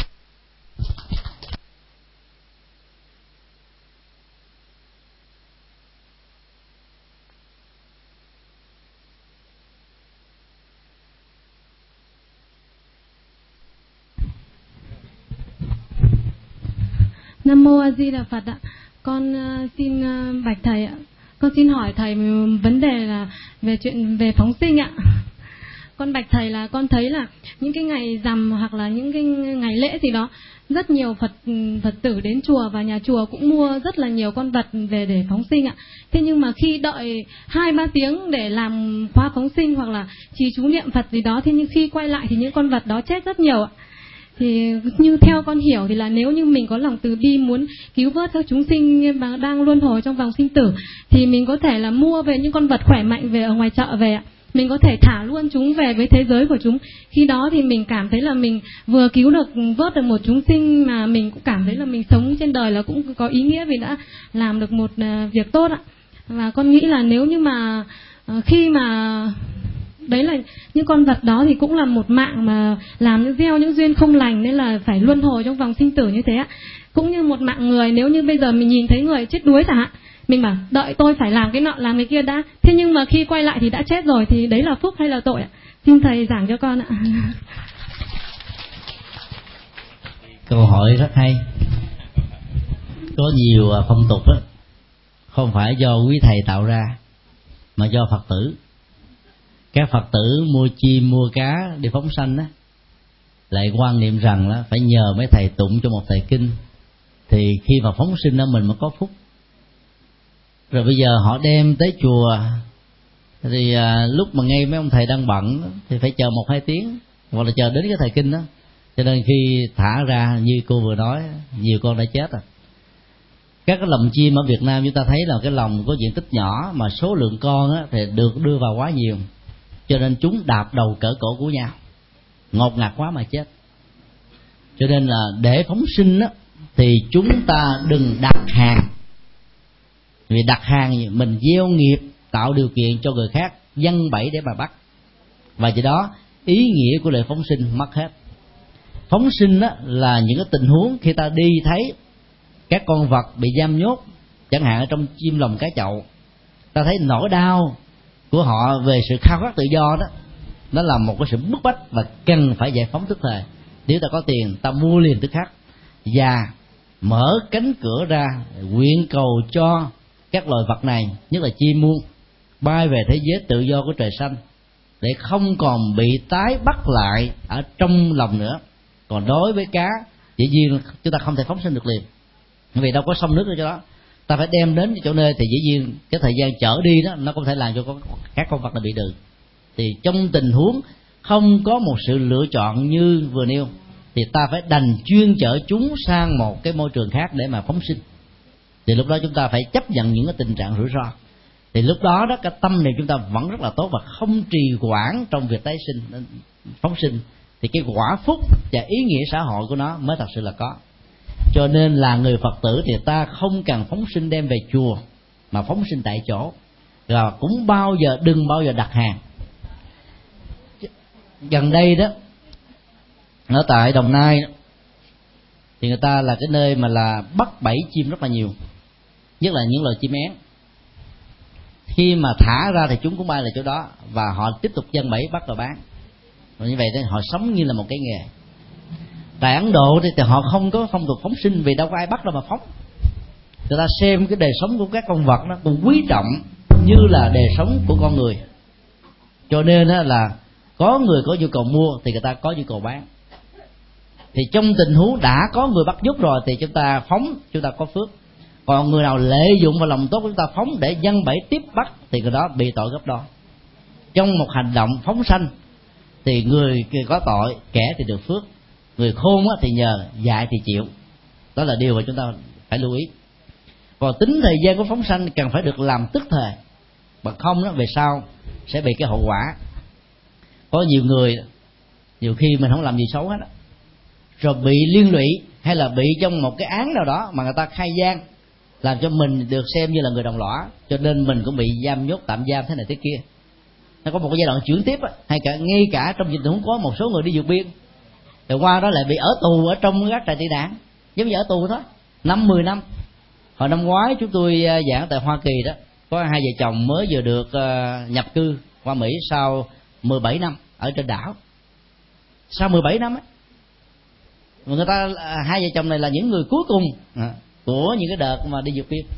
Nam mô A Di Đà Phật ạ. Con uh, xin uh, bạch thầy ạ. Con xin hỏi thầy vấn đề là về chuyện về phóng sinh ạ. Con bạch thầy là con thấy là những cái ngày rằm hoặc là những cái ngày lễ gì đó, rất nhiều Phật Phật tử đến chùa và nhà chùa cũng mua rất là nhiều con vật về để phóng sinh ạ. Thế nhưng mà khi đợi hai ba tiếng để làm khóa phóng sinh hoặc là trì chú niệm Phật gì đó, thế nhưng khi quay lại thì những con vật đó chết rất nhiều ạ. Thì như theo con hiểu thì là nếu như mình có lòng từ bi muốn cứu vớt các chúng sinh mà đang luân hồi trong vòng sinh tử, thì mình có thể là mua về những con vật khỏe mạnh về ở ngoài chợ về ạ. Mình có thể thả luôn chúng về với thế giới của chúng. Khi đó thì mình cảm thấy là mình vừa cứu được, vớt được một chúng sinh, mà mình cũng cảm thấy là mình sống trên đời là cũng có ý nghĩa vì đã làm được một việc tốt ạ. Và con nghĩ là nếu như mà khi mà đấy là những con vật đó thì cũng là một mạng mà làm những gieo những duyên không lành, nên là phải luân hồi trong vòng sinh tử như thế ạ. Cũng như một mạng người, nếu như bây giờ mình nhìn thấy người chết đuối chẳng hạn, mình bảo đợi tôi phải làm cái nọ làm cái kia đã, thế nhưng mà khi quay lại thì đã chết rồi, thì đấy là phúc hay là tội ạ? Xin thầy giảng cho con ạ. Câu hỏi rất hay. Có nhiều phong tục đó, không phải do quý thầy tạo ra mà do Phật tử. các Phật tử mua chim mua cá đi phóng sanh á, lại quan niệm rằng là phải nhờ mấy thầy tụng cho một thầy kinh thì khi mà phóng sinh đó mình mới có phúc. Rồi bây giờ họ đem tới chùa thì à, lúc mà ngay mấy ông thầy đang bận thì phải chờ một hai tiếng, hoặc là chờ đến cái thầy kinh đó, cho nên khi thả ra như cô vừa nói, nhiều con đã chết rồi. Các cái lồng chim ở Việt Nam chúng ta thấy là cái lồng có diện tích nhỏ mà số lượng con á, thì được đưa vào quá nhiều, cho nên chúng đạp đầu cỡ cổ của nhau, ngột ngạt quá mà chết. Cho nên là để phóng sinh á, thì chúng ta đừng đặt hàng, vì đặt hàng mình gieo nghiệp, tạo điều kiện cho người khác giăng bẫy để mà bắt, và do đó ý nghĩa của lời phóng sinh mất hết. Phóng sinh á, là những cái tình huống khi ta đi thấy các con vật bị giam nhốt, chẳng hạn ở trong chim lồng cá chậu, ta thấy nỗi đau của họ về sự khao khát tự do đó, nó là một cái sự bức bách và cần phải giải phóng tức thời. Nếu ta có tiền ta mua liền tức khắc, và mở cánh cửa ra nguyện cầu cho các loài vật này, nhất là chim muông, bay về thế giới tự do của trời xanh, để không còn bị tái bắt lại ở trong lòng nữa. Còn đối với cá, dĩ nhiên chúng ta không thể phóng sinh được liền, vì đâu có sông nước ở chỗ đó, ta phải đem đến chỗ nơi, thì dĩ nhiên cái thời gian chở đi đó nó không thể làm cho các con vật này bị đừ. Thì trong tình huống không có một sự lựa chọn như vừa nêu, thì ta phải đành chuyên chở chúng sang một cái môi trường khác để mà phóng sinh. Thì lúc đó chúng ta phải chấp nhận những cái tình trạng rủi ro. Thì lúc đó đó cái tâm này chúng ta vẫn rất là tốt và không trì hoãn trong việc tái sinh, phóng sinh, thì cái quả phúc và ý nghĩa xã hội của nó mới thật sự là có. Cho nên là người Phật tử thì ta không cần phóng sinh đem về chùa, mà phóng sinh tại chỗ, và cũng bao giờ đừng bao giờ đặt hàng. Gần đây đó, ở tại Đồng Nai đó, thì người ta là cái nơi mà là bắt bẫy chim rất là nhiều, nhất là những loài chim én. Khi mà thả ra thì chúng cũng bay lại chỗ đó, và họ tiếp tục giăng bẫy bắt và bán. Và như vậy thì họ sống như là một cái nghề. Tại Ấn Độ thì, thì họ không có phong tục phóng sinh, vì đâu có ai bắt đâu mà phóng. Người ta xem cái đời sống của các con vật nó cũng quý trọng như là đời sống của con người. Cho nên là có người có nhu cầu mua thì người ta có nhu cầu bán. Thì trong tình huống đã có người bắt giúp rồi thì chúng ta phóng, chúng ta có phước. Còn người nào lợi dụng vào lòng tốt của chúng ta phóng để giăng bẫy tiếp bắt thì người đó bị tội gấp đôi. Trong một hành động phóng sanh thì người có tội, kẻ thì được phước. Người khôn thì nhờ, dạy thì chịu. Đó là điều mà chúng ta phải lưu ý. Còn tính thời gian của phóng sanh cần phải được làm tức thời, bằng không đó về sau sẽ bị cái hậu quả. Có nhiều người, nhiều khi mình không làm gì xấu hết, rồi bị liên lụy hay là bị trong một cái án nào đó mà người ta khai gian, làm cho mình được xem như là người đồng lõa, cho nên mình cũng bị giam nhốt, tạm giam thế này thế kia. Nó có một cái giai đoạn chuyển tiếp, hay cả ngay cả trong tình huống có một số người đi vượt biên, rồi qua đó lại bị ở tù ở trong các trại tị nạn, giống như ở tù thôi, năm mười năm. Hồi năm ngoái chúng tôi giảng tại Hoa Kỳ đó, có hai vợ chồng mới vừa được nhập cư qua Mỹ sau mười bảy năm ở trên đảo. Sau mười bảy năm ấy, người ta, hai vợ chồng này là những người cuối cùng của những cái đợt mà đi vượt biên.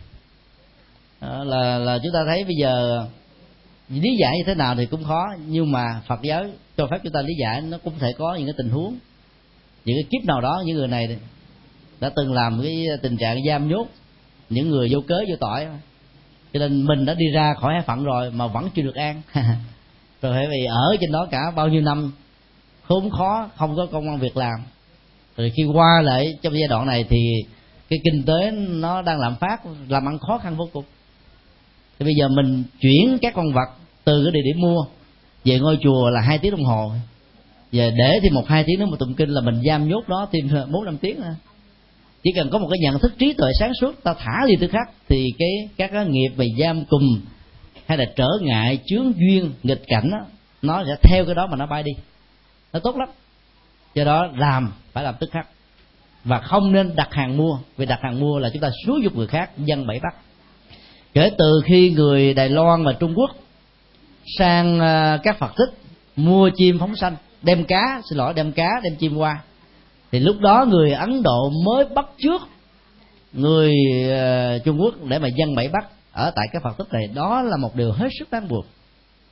Là là chúng ta thấy bây giờ lý giải như thế nào thì cũng khó, nhưng mà Phật giáo cho phép chúng ta lý giải nó cũng thể có những cái tình huống, những cái kiếp nào đó những người này đã từng làm cái tình trạng giam nhốt những người vô cớ vô tội, cho nên mình đã đi ra khỏi hải phận rồi mà vẫn chưa được an. Rồi phải vì ở trên đó cả bao nhiêu năm khốn khó, không có công ăn việc làm. Rồi khi qua lại trong giai đoạn này thì cái kinh tế nó đang lạm phát, làm ăn khó khăn vô cùng. Thì bây giờ mình chuyển các con vật từ cái địa điểm mua về ngôi chùa là hai tiếng đồng hồ, về để thêm một hai tiếng nữa mà tụng kinh là mình giam nhốt đó thêm bốn năm tiếng nữa. Chỉ cần có một cái nhận thức trí tuệ sáng suốt, ta thả đi tức khắc, thì cái các cái nghiệp về giam cùm hay là trở ngại, chướng duyên, nghịch cảnh đó, nó sẽ theo cái đó mà nó bay đi. Nó tốt lắm. Do đó làm phải làm tức khắc, và không nên đặt hàng mua, vì đặt hàng mua là chúng ta xúi giục người khác giăng bẫy bắt. Kể từ khi người Đài Loan và Trung Quốc sang các Phật tích mua chim phóng sanh, đem cá, xin lỗi, đem cá, đem chim qua, thì lúc đó người Ấn Độ mới bắt chước người Trung Quốc để mà giăng bẫy bắt ở tại các Phật tích này. Đó là một điều hết sức đáng buồn.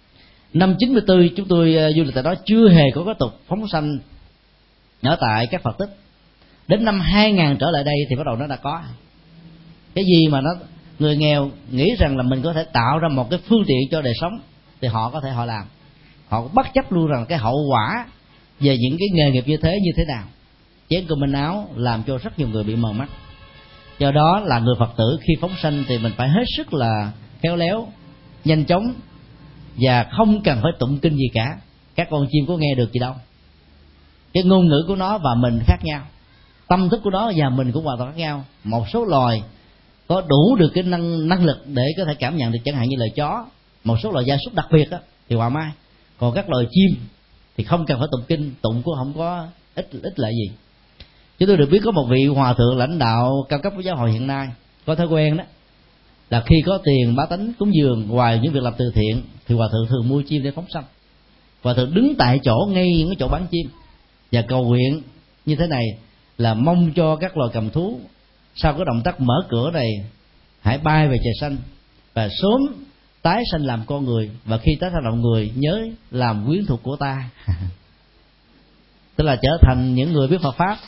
Năm chín mươi tư chúng tôi uh, du lịch tại đó chưa hề có cái tục phóng sanh ở tại các Phật tích. Đến năm hai nghìn trở lại đây thì bắt đầu nó đã có. Cái gì mà nó người nghèo nghĩ rằng là mình có thể tạo ra một cái phương tiện cho đời sống thì họ có thể họ làm. Họ bất chấp luôn rằng cái hậu quả về những cái nghề nghiệp như thế như thế nào. Chén cơm manh áo làm cho rất nhiều người bị mờ mắt. Do đó là người Phật tử khi phóng sanh thì mình phải hết sức là khéo léo, nhanh chóng, và không cần phải tụng kinh gì cả. Các con chim có nghe được gì đâu. Cái ngôn ngữ của nó và mình khác nhau, tâm thức của nó và mình cũng hoàn toàn khác nhau. Một số loài có đủ được cái năng năng lực để có thể cảm nhận được, chẳng hạn như là chó. Một số loài gia súc đặc biệt đó, thì hòa mai. Còn các loài chim thì không cần phải tụng kinh, tụng cũng không có ích ích lợi gì. Chúng tôi được biết có một vị hòa thượng lãnh đạo cao cấp của giáo hội hiện nay có thói quen đó là khi có tiền bá tánh cúng dường, ngoài những việc làm từ thiện thì hòa thượng thường mua chim để phóng sanh. Hòa thượng đứng tại chỗ ngay những cái chỗ bán chim và cầu nguyện như thế này là mong cho các loài cầm thú sau cái động tác mở cửa này hãy bay về trời xanh và sớm tái sanh làm con người, và khi tái sanh làm người nhớ làm quyến thuộc của ta. Tức là trở thành những người biết Phật pháp.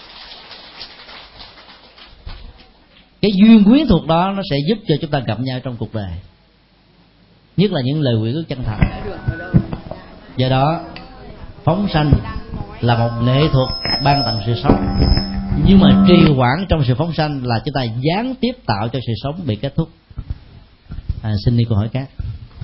Cái duyên quyến thuộc đó nó sẽ giúp cho chúng ta gặp nhau trong cuộc đời, nhất là những lời nguyện ước chân thành. Do đó phóng sanh là một nghệ thuật ban tặng sự sống, nhưng mà trì hoãn trong sự phóng sanh là chúng ta gián tiếp tạo cho sự sống bị kết thúc. À, xin đi câu hỏi khác.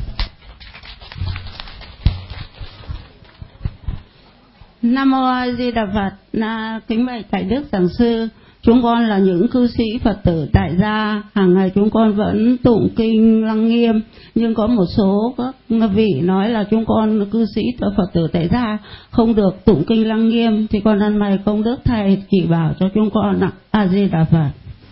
Nam mô A Di Đà Phật. Na kính bạch Thầy Đức Giảng sư, chúng con là những cư sĩ Phật tử tại gia, hàng ngày chúng con vẫn tụng kinh Lăng Nghiêm, nhưng có một số các vị nói là chúng con cư sĩ Phật tử tại gia không được tụng kinh Lăng Nghiêm, thì con ăn mày công đức Thầy chỉ bảo cho chúng con ạ. A Di Đà Phật.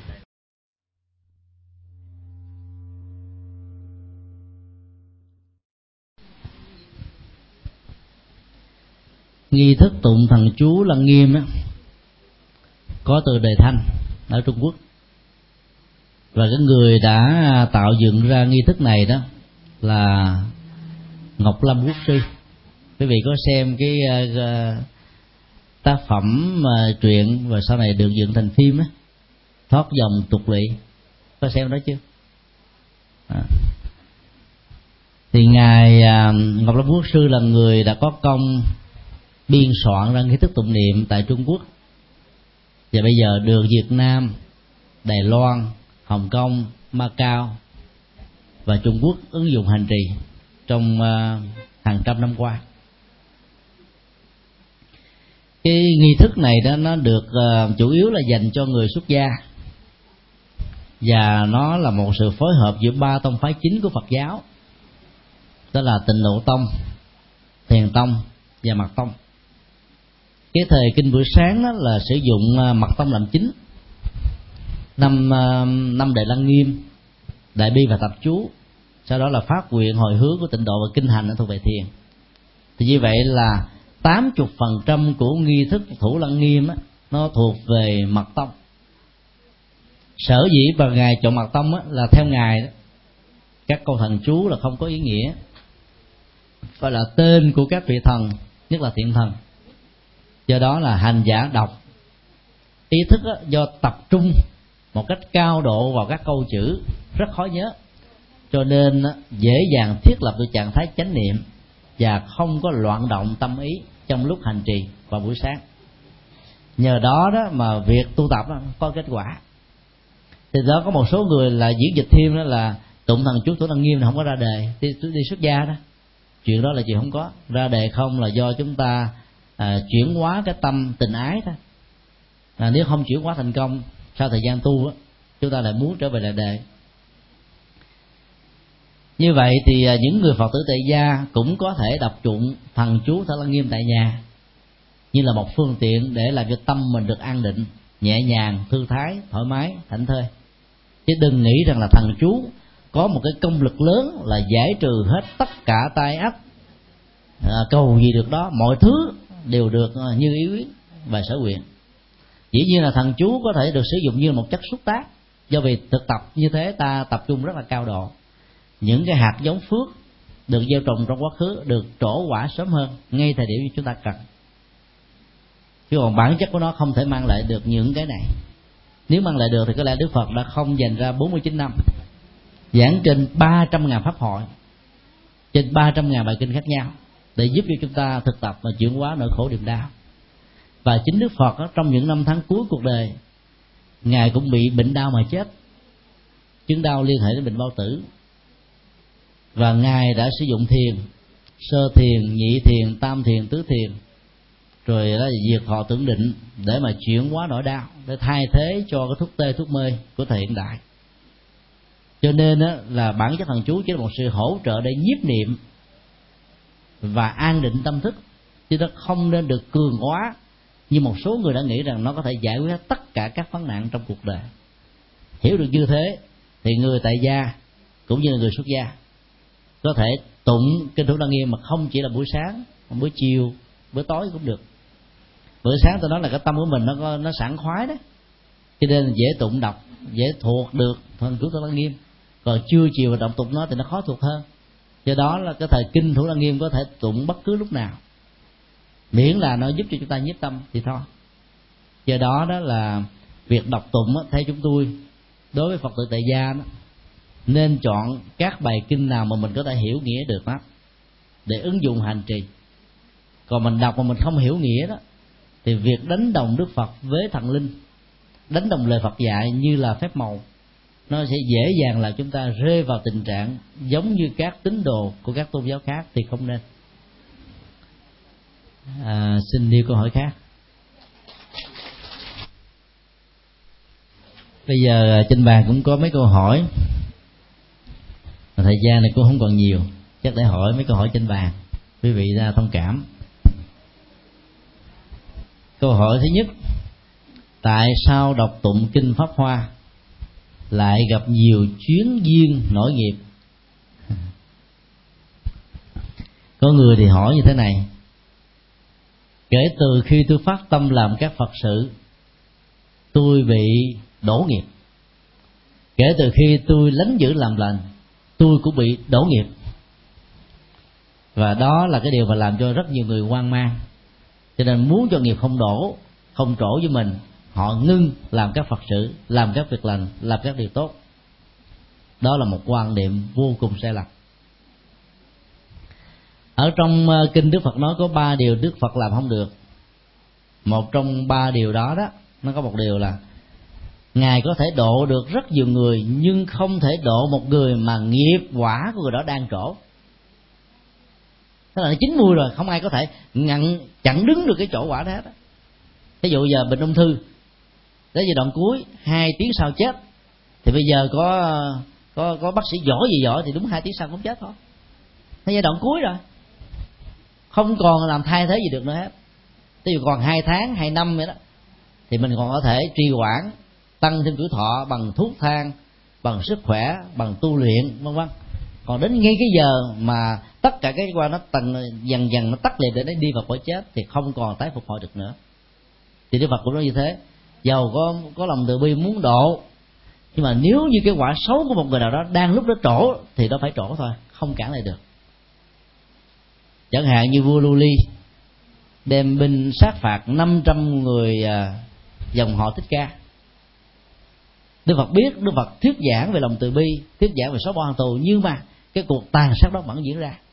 Nghi thức tụng thần chú Lăng Nghiêm đó, có từ đời Thanh ở Trung Quốc, và cái người đã tạo dựng ra nghi thức này đó là Ngọc Lâm Quốc sư. Quý vị có xem cái uh, tác phẩm uh, truyện và sau này được dựng thành phim á, Thoát dòng tục lỵ, có xem đó chưa? À. Thì ngài uh, Ngọc Lâm Quốc sư là người đã có công biên soạn ra nghi thức tụng niệm tại Trung Quốc, và bây giờ được Việt Nam, Đài Loan, Hồng Kông, Macau và Trung Quốc ứng dụng hành trì trong uh, hàng trăm năm qua. Cái nghi thức này đó nó được uh, chủ yếu là dành cho người xuất gia, và nó là một sự phối hợp giữa ba tông phái chính của Phật giáo, đó là Tịnh Độ Tông, Thiền Tông và Mật Tông. Cái thời kinh buổi sáng đó là sử dụng Mật Tông làm chính, năm năm Đại Lăng Nghiêm, Đại Bi và Tập Chú, sau đó là phát nguyện hồi hướng của Tịnh Độ và kinh hành thuộc về thiền. Thì như vậy là tám mươi phần trăm của nghi thức thủ Lăng Nghiêm á, nó thuộc về Mật Tông. Sở dĩ mà ngài chọn Mật Tông á, là theo ngài đó, các câu thần chú là không có ý nghĩa, gọi là tên của các vị thần, nhất là thiện thần. Do đó là hành giả đọc ý thức đó, do tập trung một cách cao độ vào các câu chữ rất khó nhớ, cho nên đó, dễ dàng thiết lập được trạng thái chánh niệm và không có loạn động tâm ý trong lúc hành trì vào buổi sáng. Nhờ đó đó mà việc tu tập đó, có kết quả. Thì đó có một số người là diễn dịch thêm đó là tụng thần chú thủ Lăng Nghiêm là không có ra đề, đi, đi xuất gia đó. Chuyện đó là chuyện không có ra đề, không là do chúng ta à, chuyển hóa cái tâm tình ái thôi. À, nếu không chuyển hóa thành công sau thời gian tu á, chúng ta lại muốn trở về lại đề. Như vậy thì à, những người Phật tử tại gia cũng có thể đọc tụng thần chú thủ Lăng Nghiêm tại nhà như là một phương tiện để làm cho tâm mình được an định, nhẹ nhàng, thư thái, thoải mái, thảnh thơi. Chứ đừng nghĩ rằng là thần chú có một cái công lực lớn là giải trừ hết tất cả tai ách, à, cầu gì được đó, mọi thứ đều được như ý nguyện và sở nguyện. Dĩ nhiên là thần chú có thể được sử dụng như một chất xúc tác, do vì thực tập như thế ta tập trung rất là cao độ. Những cái hạt giống phước được gieo trồng trong quá khứ được trổ quả sớm hơn ngay thời điểm chúng ta cần. Chứ còn bản chất của nó không thể mang lại được những cái này. Nếu mang lại được thì có lẽ Đức Phật đã không dành ra bốn mươi chín năm giảng trên ba trăm ngàn pháp hội, trên ba trăm ngàn bài kinh khác nhau để giúp cho chúng ta thực tập và chuyển hóa nỗi khổ niềm đau. Và chính Đức Phật đó, trong những năm tháng cuối cuộc đời, Ngài cũng bị bệnh đau mà chết, chứng đau liên hệ đến bệnh bao tử. Và Ngài đã sử dụng thiền, sơ thiền, nhị thiền, tam thiền, tứ thiền, rồi đó diệt thọ tưởng định để mà chuyển hóa nỗi đau, để thay thế cho cái thuốc tê thuốc mê của thời hiện đại. Cho nên đó, là bản chất thần chú chỉ là một sự hỗ trợ để nhiếp niệm và an định tâm thức, chứ nó không nên được cường hóa như một số người đã nghĩ rằng nó có thể giải quyết tất cả các vấn nạn trong cuộc đời. Hiểu được như thế thì người tại gia cũng như là người xuất gia có thể tụng kinh Thủ Lăng Nghiêm mà không chỉ là buổi sáng, mà buổi chiều, bữa tối cũng được. Bữa sáng tôi nói là cái tâm của mình nó có, nó sảng khoái đấy, cho nên dễ tụng đọc, dễ thuộc được thần chú Thủ Lăng Nghiêm. Còn trưa chiều mà đọc tụng nó thì nó khó thuộc hơn. Do đó là cái thời kinh Thủ Lăng Nghiêm có thể tụng bất cứ lúc nào, miễn là nó giúp cho chúng ta nhiếp tâm thì thôi. Do đó đó là việc đọc tụng á, theo chúng tôi đối với Phật tử tại gia đó, nên chọn các bài kinh nào mà mình có thể hiểu nghĩa được đó để ứng dụng hành trì. Còn mình đọc mà mình không hiểu nghĩa đó thì việc đánh đồng Đức Phật với thần linh, đánh đồng lời Phật dạy như là phép màu, nó sẽ dễ dàng là chúng ta rơi vào tình trạng giống như các tín đồ của các tôn giáo khác, thì không nên. À, xin nêu câu hỏi khác. Bây giờ trên bàn cũng có mấy câu hỏi, thời gian này cũng không còn nhiều, chắc để hỏi mấy câu hỏi trên bàn, quý vị ra thông cảm. Câu hỏi thứ nhất: tại sao đọc tụng kinh Pháp Hoa lại gặp nhiều chuyến duyên nổi nghiệp? Có người thì hỏi như thế này: kể từ khi tôi phát tâm làm các Phật sự, tôi bị đổ nghiệp. Kể từ khi tôi lánh dữ làm lành, tôi cũng bị đổ nghiệp. Và đó là cái điều mà làm cho rất nhiều người hoang mang. Cho nên muốn cho nghiệp không đổ, không trổ với mình, họ ngưng làm các Phật sự, làm các việc lành, làm các điều tốt. Đó là một quan niệm vô cùng sai lầm. Ở trong kinh Đức Phật nói có ba điều Đức Phật làm không được. Một trong ba điều đó đó, nó có một điều là Ngài có thể độ được rất nhiều người, nhưng không thể độ một người mà nghiệp quả của người đó đang trổ. Tức là nó chín mùi rồi, không ai có thể ngăn chặn đứng được cái chỗ quả đó hết. Ví dụ giờ bệnh ung thư đến giai đoạn cuối, hai tiếng sau chết, thì bây giờ có có có bác sĩ giỏi gì giỏi thì đúng hai tiếng sau cũng chết thôi. Nó giai đoạn cuối rồi, không còn làm thay thế gì được nữa hết. Ví dụ còn hai tháng, hai năm vậy đó, thì mình còn có thể trì hoãn, tăng thêm tuổi thọ bằng thuốc thang, bằng sức khỏe, bằng tu luyện, vân vân. Còn đến ngay cái giờ mà tất cả cái qua nó tầng dần dần nó tắt liệt để nó đi vào cõi chết thì không còn tái phục hồi được nữa. Thì Đức Phật cũng nói như thế, dầu có có lòng từ bi muốn độ, nhưng mà nếu như cái quả xấu của một người nào đó đang lúc đó trổ thì nó phải trổ thôi, không cản lại được. Chẳng hạn như vua Lưu Ly đem binh sát phạt năm trăm người dòng họ Thích Ca. Đức Phật biết, Đức Phật thuyết giảng về lòng từ bi, thuyết giảng về xóa bỏ hàng tù, nhưng mà cái cuộc tàn sát đó vẫn diễn ra.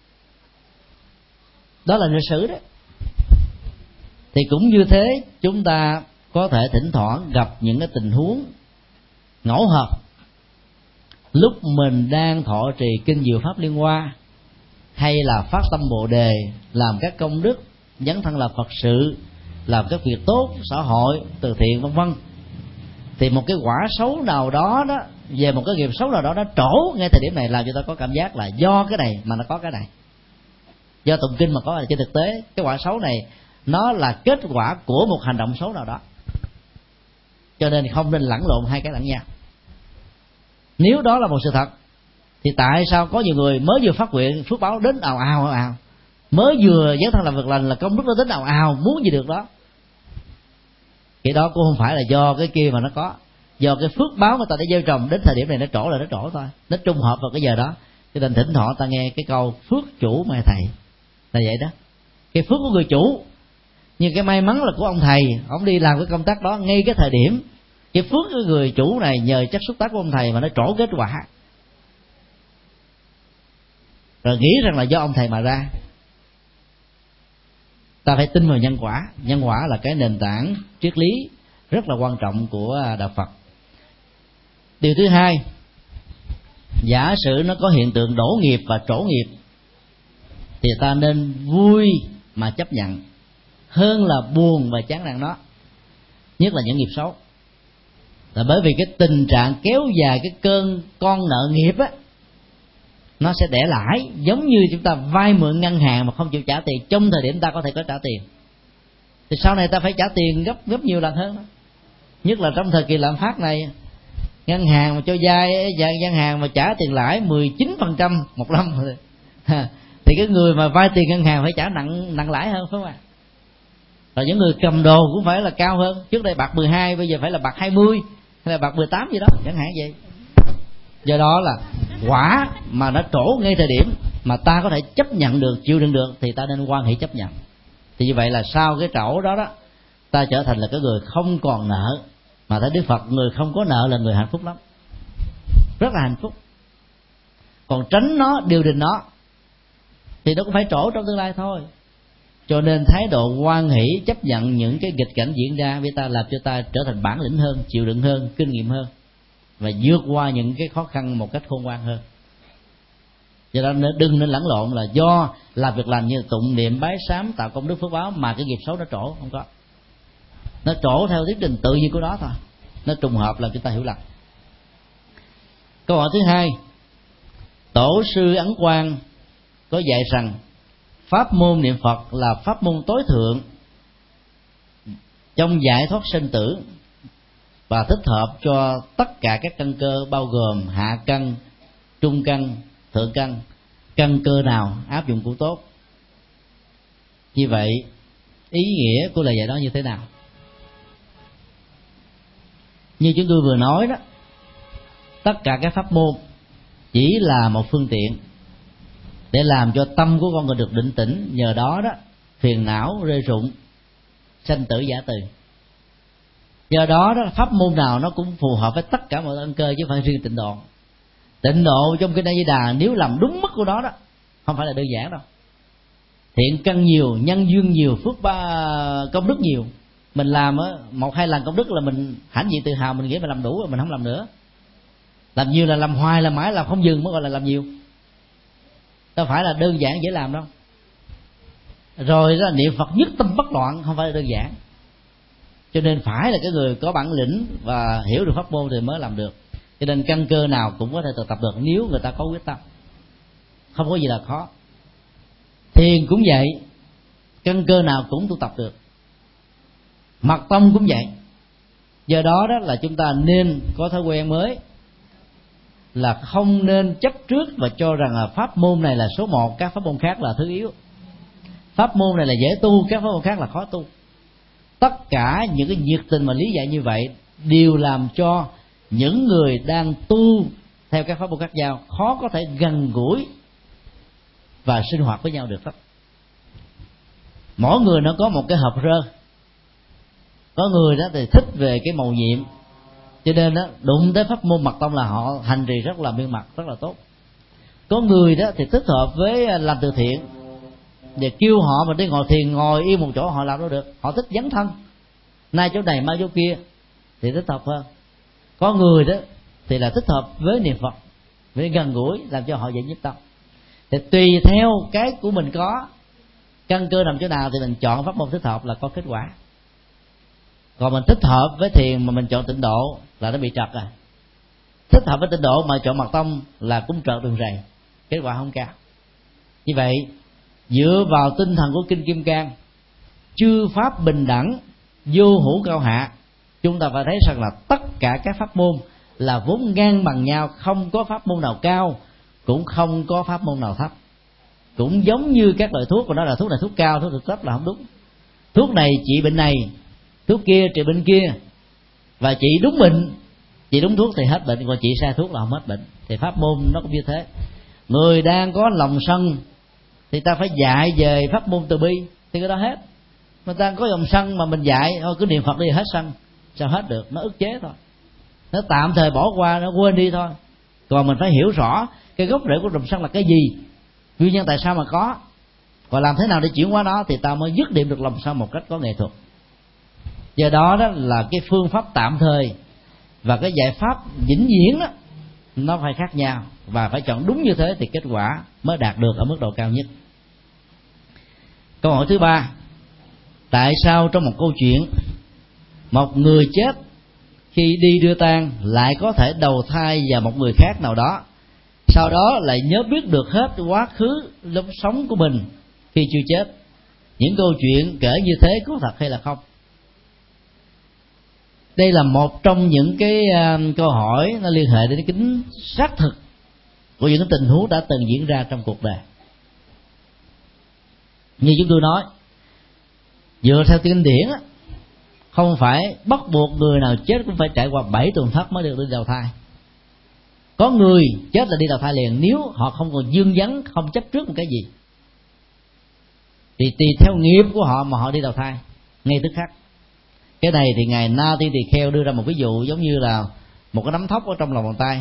Đó là lịch sử đó. Thì cũng như thế, chúng ta có thể thỉnh thoảng gặp những cái tình huống ngẫu hợp. Lúc mình đang thọ trì kinh Diệu Pháp Liên Hoa, hay là phát tâm Bồ Đề, làm các công đức, dấn thân làm Phật sự, làm các việc tốt, xã hội, từ thiện vân vân, thì một cái quả xấu nào đó đó, về một cái nghiệp xấu nào đó nó trổ ngay thời điểm này, làm cho ta có cảm giác là do cái này mà nó có cái này, do tụng kinh mà có. Trên thực tế cái quả xấu này nó là kết quả của một hành động xấu nào đó, cho nên không nên lẫn lộn hai cái lẫn nhau. Nếu đó là một sự thật thì tại sao có nhiều người mới vừa phát nguyện phước báo đến ào ào ào ào, mới vừa dấn thân làm việc lành là công đức nó đến ào ào, muốn gì được đó. Cái đó cũng không phải là do cái kia mà nó có, do cái phước báo người ta đã gieo trồng đến thời điểm này nó trổ là nó trổ thôi, nó trùng hợp vào cái giờ đó. Cho nên thỉnh thoảng ta nghe cái câu phước chủ mà thầy là vậy đó, cái phước của người chủ. Nhưng cái may mắn là của ông thầy, ông đi làm cái công tác đó ngay cái thời điểm cái phước của người chủ này nhờ chất xúc tác của ông thầy mà nó trổ kết quả, rồi nghĩ rằng là do ông thầy mà ra. Ta phải tin vào nhân quả. Nhân quả là cái nền tảng triết lý rất là quan trọng của đạo Phật. Điều thứ hai, giả sử nó có hiện tượng đổ nghiệp và trổ nghiệp thì ta nên vui mà chấp nhận hơn là buồn và chán nản nó, nhất là những nghiệp xấu. Là bởi vì cái tình trạng kéo dài cái cơn con nợ nghiệp á, nó sẽ đẻ lãi, giống như chúng ta vay mượn ngân hàng mà không chịu trả tiền trong thời điểm ta có thể có trả tiền, thì sau này ta phải trả tiền gấp gấp nhiều lần hơn đó. Nhất là trong thời kỳ lạm phát này, ngân hàng mà cho vay, ngân hàng mà trả tiền lãi mười chín phần trăm một năm thì cái người mà vay tiền ngân hàng phải trả nặng nặng lãi hơn, phải không ạ? Rồi những người cầm đồ cũng phải là cao hơn, trước đây bạc mười hai, bây giờ phải là bạc hai mươi hay là bạc mười tám gì đó chẳng hạn vậy. Do đó là quả mà nó trổ ngay thời điểm mà ta có thể chấp nhận được, chịu đựng được thì ta nên hoan hỷ chấp nhận. Thì như vậy là sau cái trổ đó đó, ta trở thành là cái người không còn nợ. Mà thấy Đức Phật, người không có nợ là người hạnh phúc lắm, rất là hạnh phúc. Còn tránh nó, điều đình nó thì nó cũng phải trổ trong tương lai thôi. Cho nên thái độ hoan hỷ chấp nhận những cái nghịch cảnh diễn ra với ta làm cho ta trở thành bản lĩnh hơn, chịu đựng hơn, kinh nghiệm hơn, và vượt qua những cái khó khăn một cách khôn ngoan hơn. Do đó đừng nên lẫn lộn là do làm việc lành như tụng niệm bái sám tạo công đức phước báo mà cái nghiệp xấu nó trổ, không có. Nó trổ theo tiến trình tự nhiên của nó thôi, nó trùng hợp làm chúng ta hiểu lầm. Câu hỏi thứ hai, Tổ sư Ấn Quang có dạy rằng pháp môn niệm Phật là pháp môn tối thượng trong giải thoát sinh tử và thích hợp cho tất cả các căn cơ, bao gồm hạ căn, trung căn, thượng căn. Căn cơ nào áp dụng cũng tốt. Như vậy ý nghĩa của lời dạy đó như thế nào? Như chúng tôi vừa nói đó, tất cả các pháp môn chỉ là một phương tiện để làm cho tâm của con người được định tĩnh, nhờ đó đó phiền não rơi rụng, sanh tử giả từ. Do đó đó pháp môn nào nó cũng phù hợp với tất cả mọi căn cơ, chứ không phải riêng tịnh độ. Tịnh độ trong cái Đại Di Đà nếu làm đúng mức của nó đó không phải là đơn giản đâu. Thiện căn nhiều, nhân duyên nhiều, phước ba công đức nhiều. Mình làm á một hai lần công đức là mình hãnh diện tự hào, mình nghĩ mình làm đủ rồi, mình không làm nữa. Làm nhiều là làm hoài, làm mãi, làm không dừng mới gọi là làm nhiều. Đâu phải là đơn giản dễ làm đâu. Rồi đó niệm Phật nhất tâm bất loạn không phải là đơn giản. Cho nên phải là cái người có bản lĩnh và hiểu được pháp môn thì mới làm được. Cho nên căn cơ nào cũng có thể thực tập được nếu người ta có quyết tâm, không có gì là khó. Thiền cũng vậy, căn cơ nào cũng tu tập được. Mật tông cũng vậy. Do đó đó là chúng ta nên có thói quen mới là không nên chấp trước và cho rằng là pháp môn này là số một, các pháp môn khác là thứ yếu. Pháp môn này là dễ tu, các pháp môn khác là khó tu. Tất cả những cái nhiệt tình mà lý giải như vậy đều làm cho những người đang tu theo các pháp môn khác nhau khó có thể gần gũi và sinh hoạt với nhau được lắm. Mỗi người nó có một cái hộp rơ. Có người đó thì thích về cái màu nhiệm, cho nên đó đụng tới pháp môn mật tông là họ hành trì rất là miên mật, rất là tốt. Có người đó thì thích hợp với làm từ thiện, để kêu họ mà đi ngồi thiền ngồi yên một chỗ họ làm đâu được. Họ thích dấn thân, nay chỗ này mai chỗ kia thì thích hợp hơn. Có người đó thì là thích hợp với niệm Phật, với gần gũi làm cho họ dễ nhất tâm. Thì tùy theo cái của mình có, căn cơ nằm chỗ nào thì mình chọn pháp môn thích hợp là có kết quả. Còn mình thích hợp với thiền mà mình chọn tịnh độ là nó bị trật à. Thích hợp với tịnh độ mà chọn mật tông là cũng trợt đường rầy, kết quả không cao. Như vậy dựa vào tinh thần của Kinh Kim Cang, chư pháp bình đẳng, vô hữu cao hạ, chúng ta phải thấy rằng là tất cả các pháp môn là vốn ngang bằng nhau, không có pháp môn nào cao, cũng không có pháp môn nào thấp. Cũng giống như các loại thuốc, mà nói là thuốc này thuốc cao, thuốc này thấp là không đúng. Thuốc này trị bệnh này, thuốc kia trị bệnh kia, và trị đúng bệnh, trị đúng thuốc thì hết bệnh, còn trị sai thuốc là không hết bệnh. Thì pháp môn nó cũng như thế. Người đang có lòng sân thì ta phải dạy về pháp môn từ bi, thì cái đó hết. Mà ta có lòng sân mà mình dạy thôi cứ niệm Phật đi hết sân, sao hết được? Nó ức chế thôi, nó tạm thời bỏ qua, nó quên đi thôi. Còn mình phải hiểu rõ cái gốc rễ của lòng sân là cái gì, nguyên nhân tại sao mà có, và làm thế nào để chuyển hóa nó, thì ta mới dứt điểm được lòng sân một cách có nghệ thuật. Do đó đó là cái phương pháp tạm thời và cái giải pháp vĩnh viễn đó nó phải khác nhau, và phải chọn đúng như thế thì kết quả mới đạt được ở mức độ cao nhất. Câu hỏi thứ ba: tại sao trong một câu chuyện một người chết khi đi đưa tang lại có thể đầu thai vào một người khác nào đó, sau đó lại nhớ biết được hết quá khứ lúc sống của mình khi chưa chết? Những câu chuyện kể như thế có thật hay là không? Đây là một trong những cái uh, câu hỏi nó liên hệ đến tính xác thực của những tình huống đã từng diễn ra trong cuộc đời. Như chúng tôi nói, dựa theo kinh điển á, không phải bắt buộc người nào chết cũng phải trải qua bảy tuần thất mới được đi đầu thai. Có người chết là đi đầu thai liền nếu họ không còn dương vấn, không chấp trước một cái gì, thì tùy theo nghiệp của họ mà họ đi đầu thai ngay tức khắc. Cái này thì ngài Na Tiên Tỳ Kheo đưa ra một ví dụ giống như là một cái nắm thóc ở trong lòng bàn tay,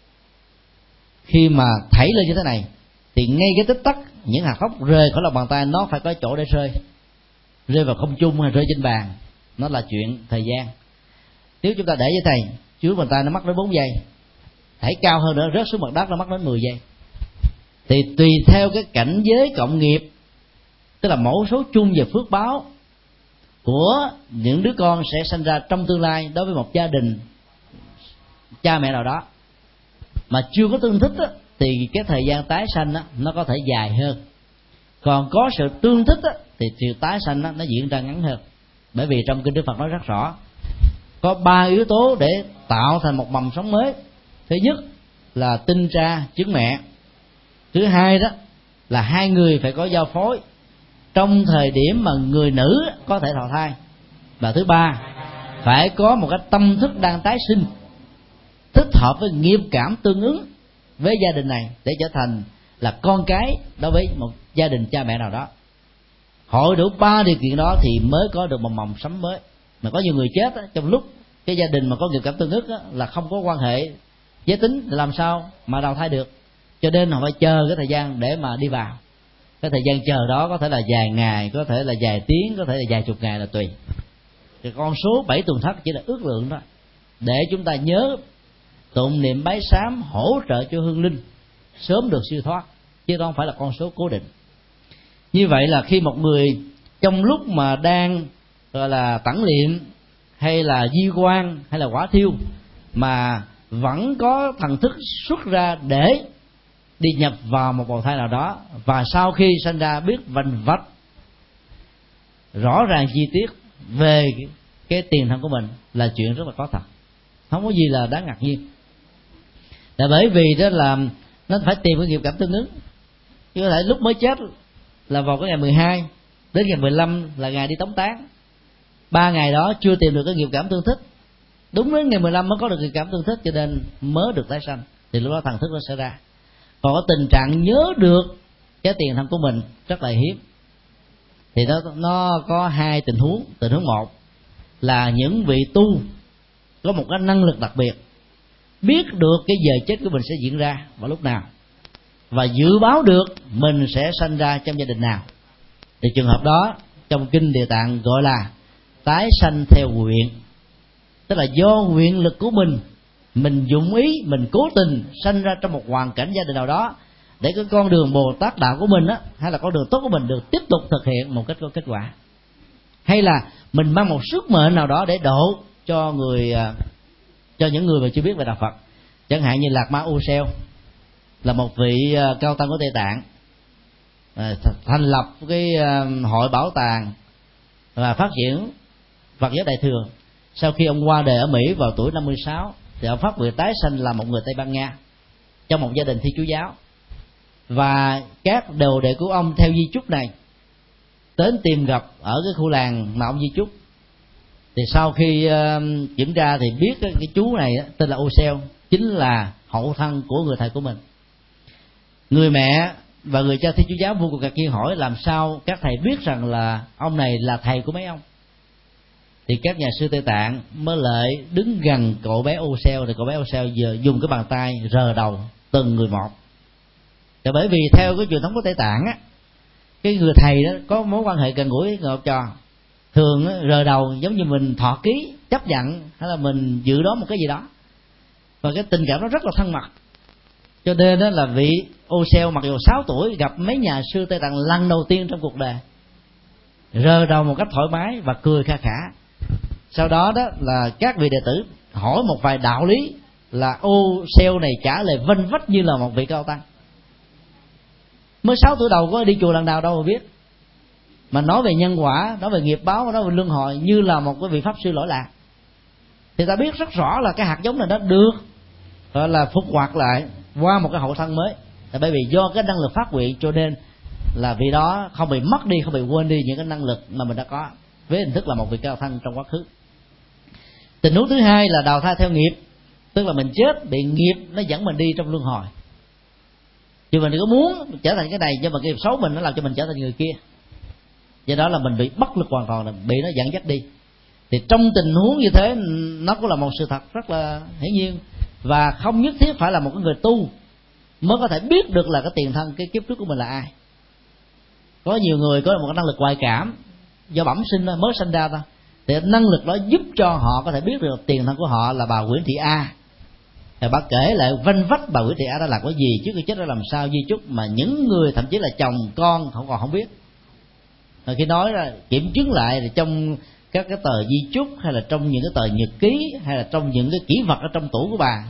khi mà thảy lên như thế này thì ngay cái tích tắc những hạt thóc rơi khỏi lòng bàn tay nó phải có chỗ để rơi, rơi vào không trung hay rơi trên bàn, nó là chuyện thời gian. Nếu chúng ta để như này, dưới bàn tay nó mất đến bốn giây, thảy cao hơn nữa rớt xuống mặt đất nó mất đến mười giây. Thì tùy theo cái cảnh giới cộng nghiệp, tức là mẫu số chung về phước báo của những đứa con sẽ sinh ra trong tương lai đối với một gia đình cha mẹ nào đó mà chưa có tương thích á, thì cái thời gian tái sanh á, nó có thể dài hơn. Còn có sự tương thích á, thì sự tái sanh á, nó diễn ra ngắn hơn. Bởi vì trong kinh Đức Phật nói rất rõ, có ba yếu tố để tạo thành một mầm sống mới. Thứ nhất là tinh cha trứng mẹ. Thứ hai đó là hai người phải có giao phối trong thời điểm mà người nữ có thể thọ thai. Và thứ ba, phải có một cái tâm thức đang tái sinh thích hợp với nghiệp cảm tương ứng với gia đình này để trở thành là con cái đối với một gia đình cha mẹ nào đó. Hội đủ ba điều kiện đó thì mới có được một mầm sống mới. Mà có nhiều người chết á, trong lúc cái gia đình mà có nghiệp cảm tương ứng á, là không có quan hệ giới tính thì làm sao mà đầu thai được. Cho nên họ phải chờ cái thời gian để mà đi vào. Cái thời gian chờ đó có thể là vài ngày, có thể là vài tiếng, có thể là vài chục ngày, là tùy. Cái con số bảy tuần thất chỉ là ước lượng thôi, để chúng ta nhớ tụng niệm bái sám hỗ trợ cho hương linh sớm được siêu thoát, chứ không phải là con số cố định. Như vậy là khi một người trong lúc mà đang gọi là tẩn liệm hay là di quan hay là quả thiêu mà vẫn có thần thức xuất ra để đi nhập vào một bào thai nào đó, và sau khi sinh ra biết vành vách rõ ràng chi tiết về cái tiền thân của mình, là chuyện rất là có thật, không có gì là đáng ngạc nhiên. Là bởi vì đó là nó phải tìm cái nghiệp cảm tương ứng. Chứ có thể lúc mới chết là vào cái ngày mười hai đến ngày mười lăm là ngày đi tống táng, ba ngày đó chưa tìm được cái nghiệp cảm tương thích, đúng đến ngày mười lăm mới có được nghiệp cảm tương thích, cho nên mới được tái sanh, thì lúc đó thần thức nó sẽ ra. Còn có tình trạng nhớ được cái tiền thân của mình rất là hiếm. Thì nó nó có hai tình huống. Tình huống một là những vị tu có một cái năng lực đặc biệt, biết được cái giờ chết của mình sẽ diễn ra vào lúc nào, và dự báo được mình sẽ sanh ra trong gia đình nào. Thì trường hợp đó trong kinh Địa Tạng gọi là tái sanh theo nguyện. Tức là do nguyện lực của mình, mình dụng ý, mình cố tình sanh ra trong một hoàn cảnh gia đình nào đó, để cái con đường Bồ Tát đạo của mình á, hay là con đường tốt của mình được tiếp tục thực hiện một cách có kết quả. Hay là mình mang một sức mệnh nào đó để độ cho người, cho những người mà chưa biết về đạo Phật. Chẳng hạn như Lạc Ma U Seo là một vị cao tăng của Tây Tạng, thành lập cái hội bảo tàng và phát triển Phật giáo Đại thừa. Sau khi ông qua đời ở Mỹ vào tuổi năm mươi sáu, thì ông phát nguyện tái sanh là một người Tây Ban Nha trong một gia đình Thiên Chúa giáo. Và các đồ đệ của ông theo di chúc này đến tìm gặp ở cái khu làng mà ông di chúc. Thì sau khi uh, kiểm tra thì biết cái, cái chú này tên là U Seo chính là hậu thân của người thầy của mình. Người mẹ và người cha Thiên Chúa giáo vô cùng ngạc nhiên hỏi làm sao các thầy biết rằng là ông này là thầy của mấy ông. Thì các nhà sư Tây Tạng mới lại đứng gần cậu bé ô xeo, thì cậu bé ô xeo giờ dùng cái bàn tay rờ đầu từng người một. Thì bởi vì theo cái truyền thống của Tây Tạng á, cái người thầy đó có mối quan hệ gần gũi với người học trò, thường á, rờ đầu giống như mình thọ ký, chấp nhận hay là mình dự đoán một cái gì đó, và cái tình cảm nó rất là thân mật. Cho nên đó là vị ô xeo mặc dù sáu tuổi gặp mấy nhà sư Tây Tạng lần đầu tiên trong cuộc đời, rờ đầu một cách thoải mái và cười kha khả. Sau đó đó là các vị đệ tử hỏi một vài đạo lý là ô xeo này trả lời vênh vách như là một vị cao tăng. Mới sáu tuổi đầu có đi chùa lần nào đâu mà biết, mà nói về nhân quả, nói về nghiệp báo, nói về luân hồi như là một cái vị pháp sư lỗi lạc. Thì ta biết rất rõ là cái hạt giống này nó được gọi là phục hoạt lại qua một cái hậu thân mới. Là bởi vì do cái năng lực phát nguyện cho nên là vị đó không bị mất đi, không bị quên đi những cái năng lực mà mình đã có, với hình thức là một vị cao thân trong quá khứ. Tình huống thứ hai là đào thai theo nghiệp, tức là mình chết bị nghiệp nó dẫn mình đi trong luân hồi. Chứ mình có muốn trở thành cái này, nhưng mà cái nghiệp xấu mình nó làm cho mình trở thành người kia, do đó là mình bị bất lực hoàn toàn, là bị nó dẫn dắt đi. Thì trong tình huống như thế, nó cũng là một sự thật rất là hiển nhiên, và không nhất thiết phải là một cái người tu mới có thể biết được là cái tiền thân, cái kiếp trước của mình là ai. Có nhiều người có một cái năng lực ngoại cảm do bẩm sinh mới sinh ra thôi, thì năng lực đó giúp cho họ có thể biết được tiền thân của họ là bà Nguyễn Thị A. Thì bà kể lại vênh vách bà Nguyễn Thị A đã làm cái gì trước khi chết, đã làm sao di chúc mà những người thậm chí là chồng con không còn không biết. Rồi khi nói ra kiểm chứng lại thì trong các cái tờ di chúc, hay là trong những cái tờ nhật ký, hay là trong những cái kỷ vật ở trong tủ của bà,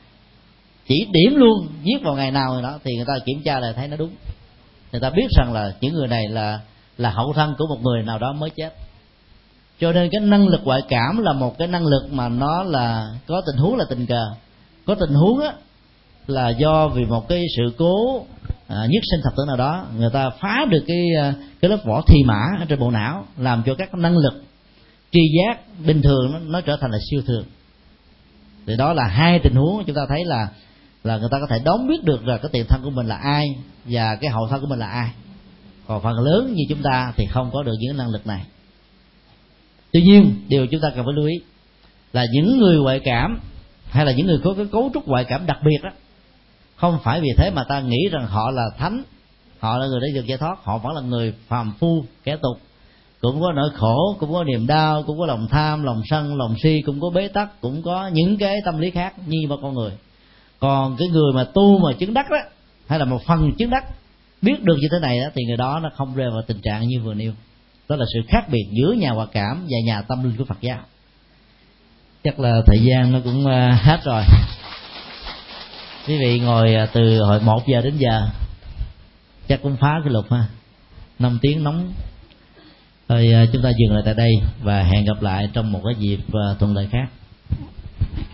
chỉ điểm luôn viết vào ngày nào rồi đó, thì người ta kiểm tra lại thấy nó đúng. Người ta biết rằng là những người này là là hậu thân của một người nào đó mới chết. Cho nên cái năng lực ngoại cảm là một cái năng lực mà nó là có tình huống là tình cờ, có tình huống á là do vì một cái sự cố à, nhất sinh thập tử nào đó, người ta phá được cái cái lớp vỏ thi mã ở trên bộ não, làm cho các năng lực tri giác bình thường nó, nó trở thành là siêu thường. Thì đó là hai tình huống chúng ta thấy là là người ta có thể đoán biết được là cái tiền thân của mình là ai và cái hậu thân của mình là ai. Còn phần lớn như chúng ta thì không có được những năng lực này. Tuy nhiên điều chúng ta cần phải lưu ý là những người ngoại cảm hay là những người có cái cấu trúc ngoại cảm đặc biệt đó, không phải vì thế mà ta nghĩ rằng họ là thánh, họ là người đã được giải thoát. Họ vẫn là người phàm phu kẻ tục, cũng có nỗi khổ, cũng có niềm đau, cũng có lòng tham, lòng sân, lòng si, cũng có bế tắc, cũng có những cái tâm lý khác như bao con người. Còn cái người mà tu mà chứng đắc đó, hay là một phần chứng đắc, biết được như thế này đó, thì người đó nó không rơi vào tình trạng như vừa nêu. Đó là sự khác biệt giữa nhà ngoại cảm và nhà tâm linh của Phật giáo. Chắc là thời gian nó cũng hết rồi. Quý vị ngồi từ hồi một giờ đến giờ chắc cũng phá cái luật ha, năm tiếng nóng. Rồi chúng ta dừng lại tại đây và hẹn gặp lại trong một cái dịp thuận lợi khác.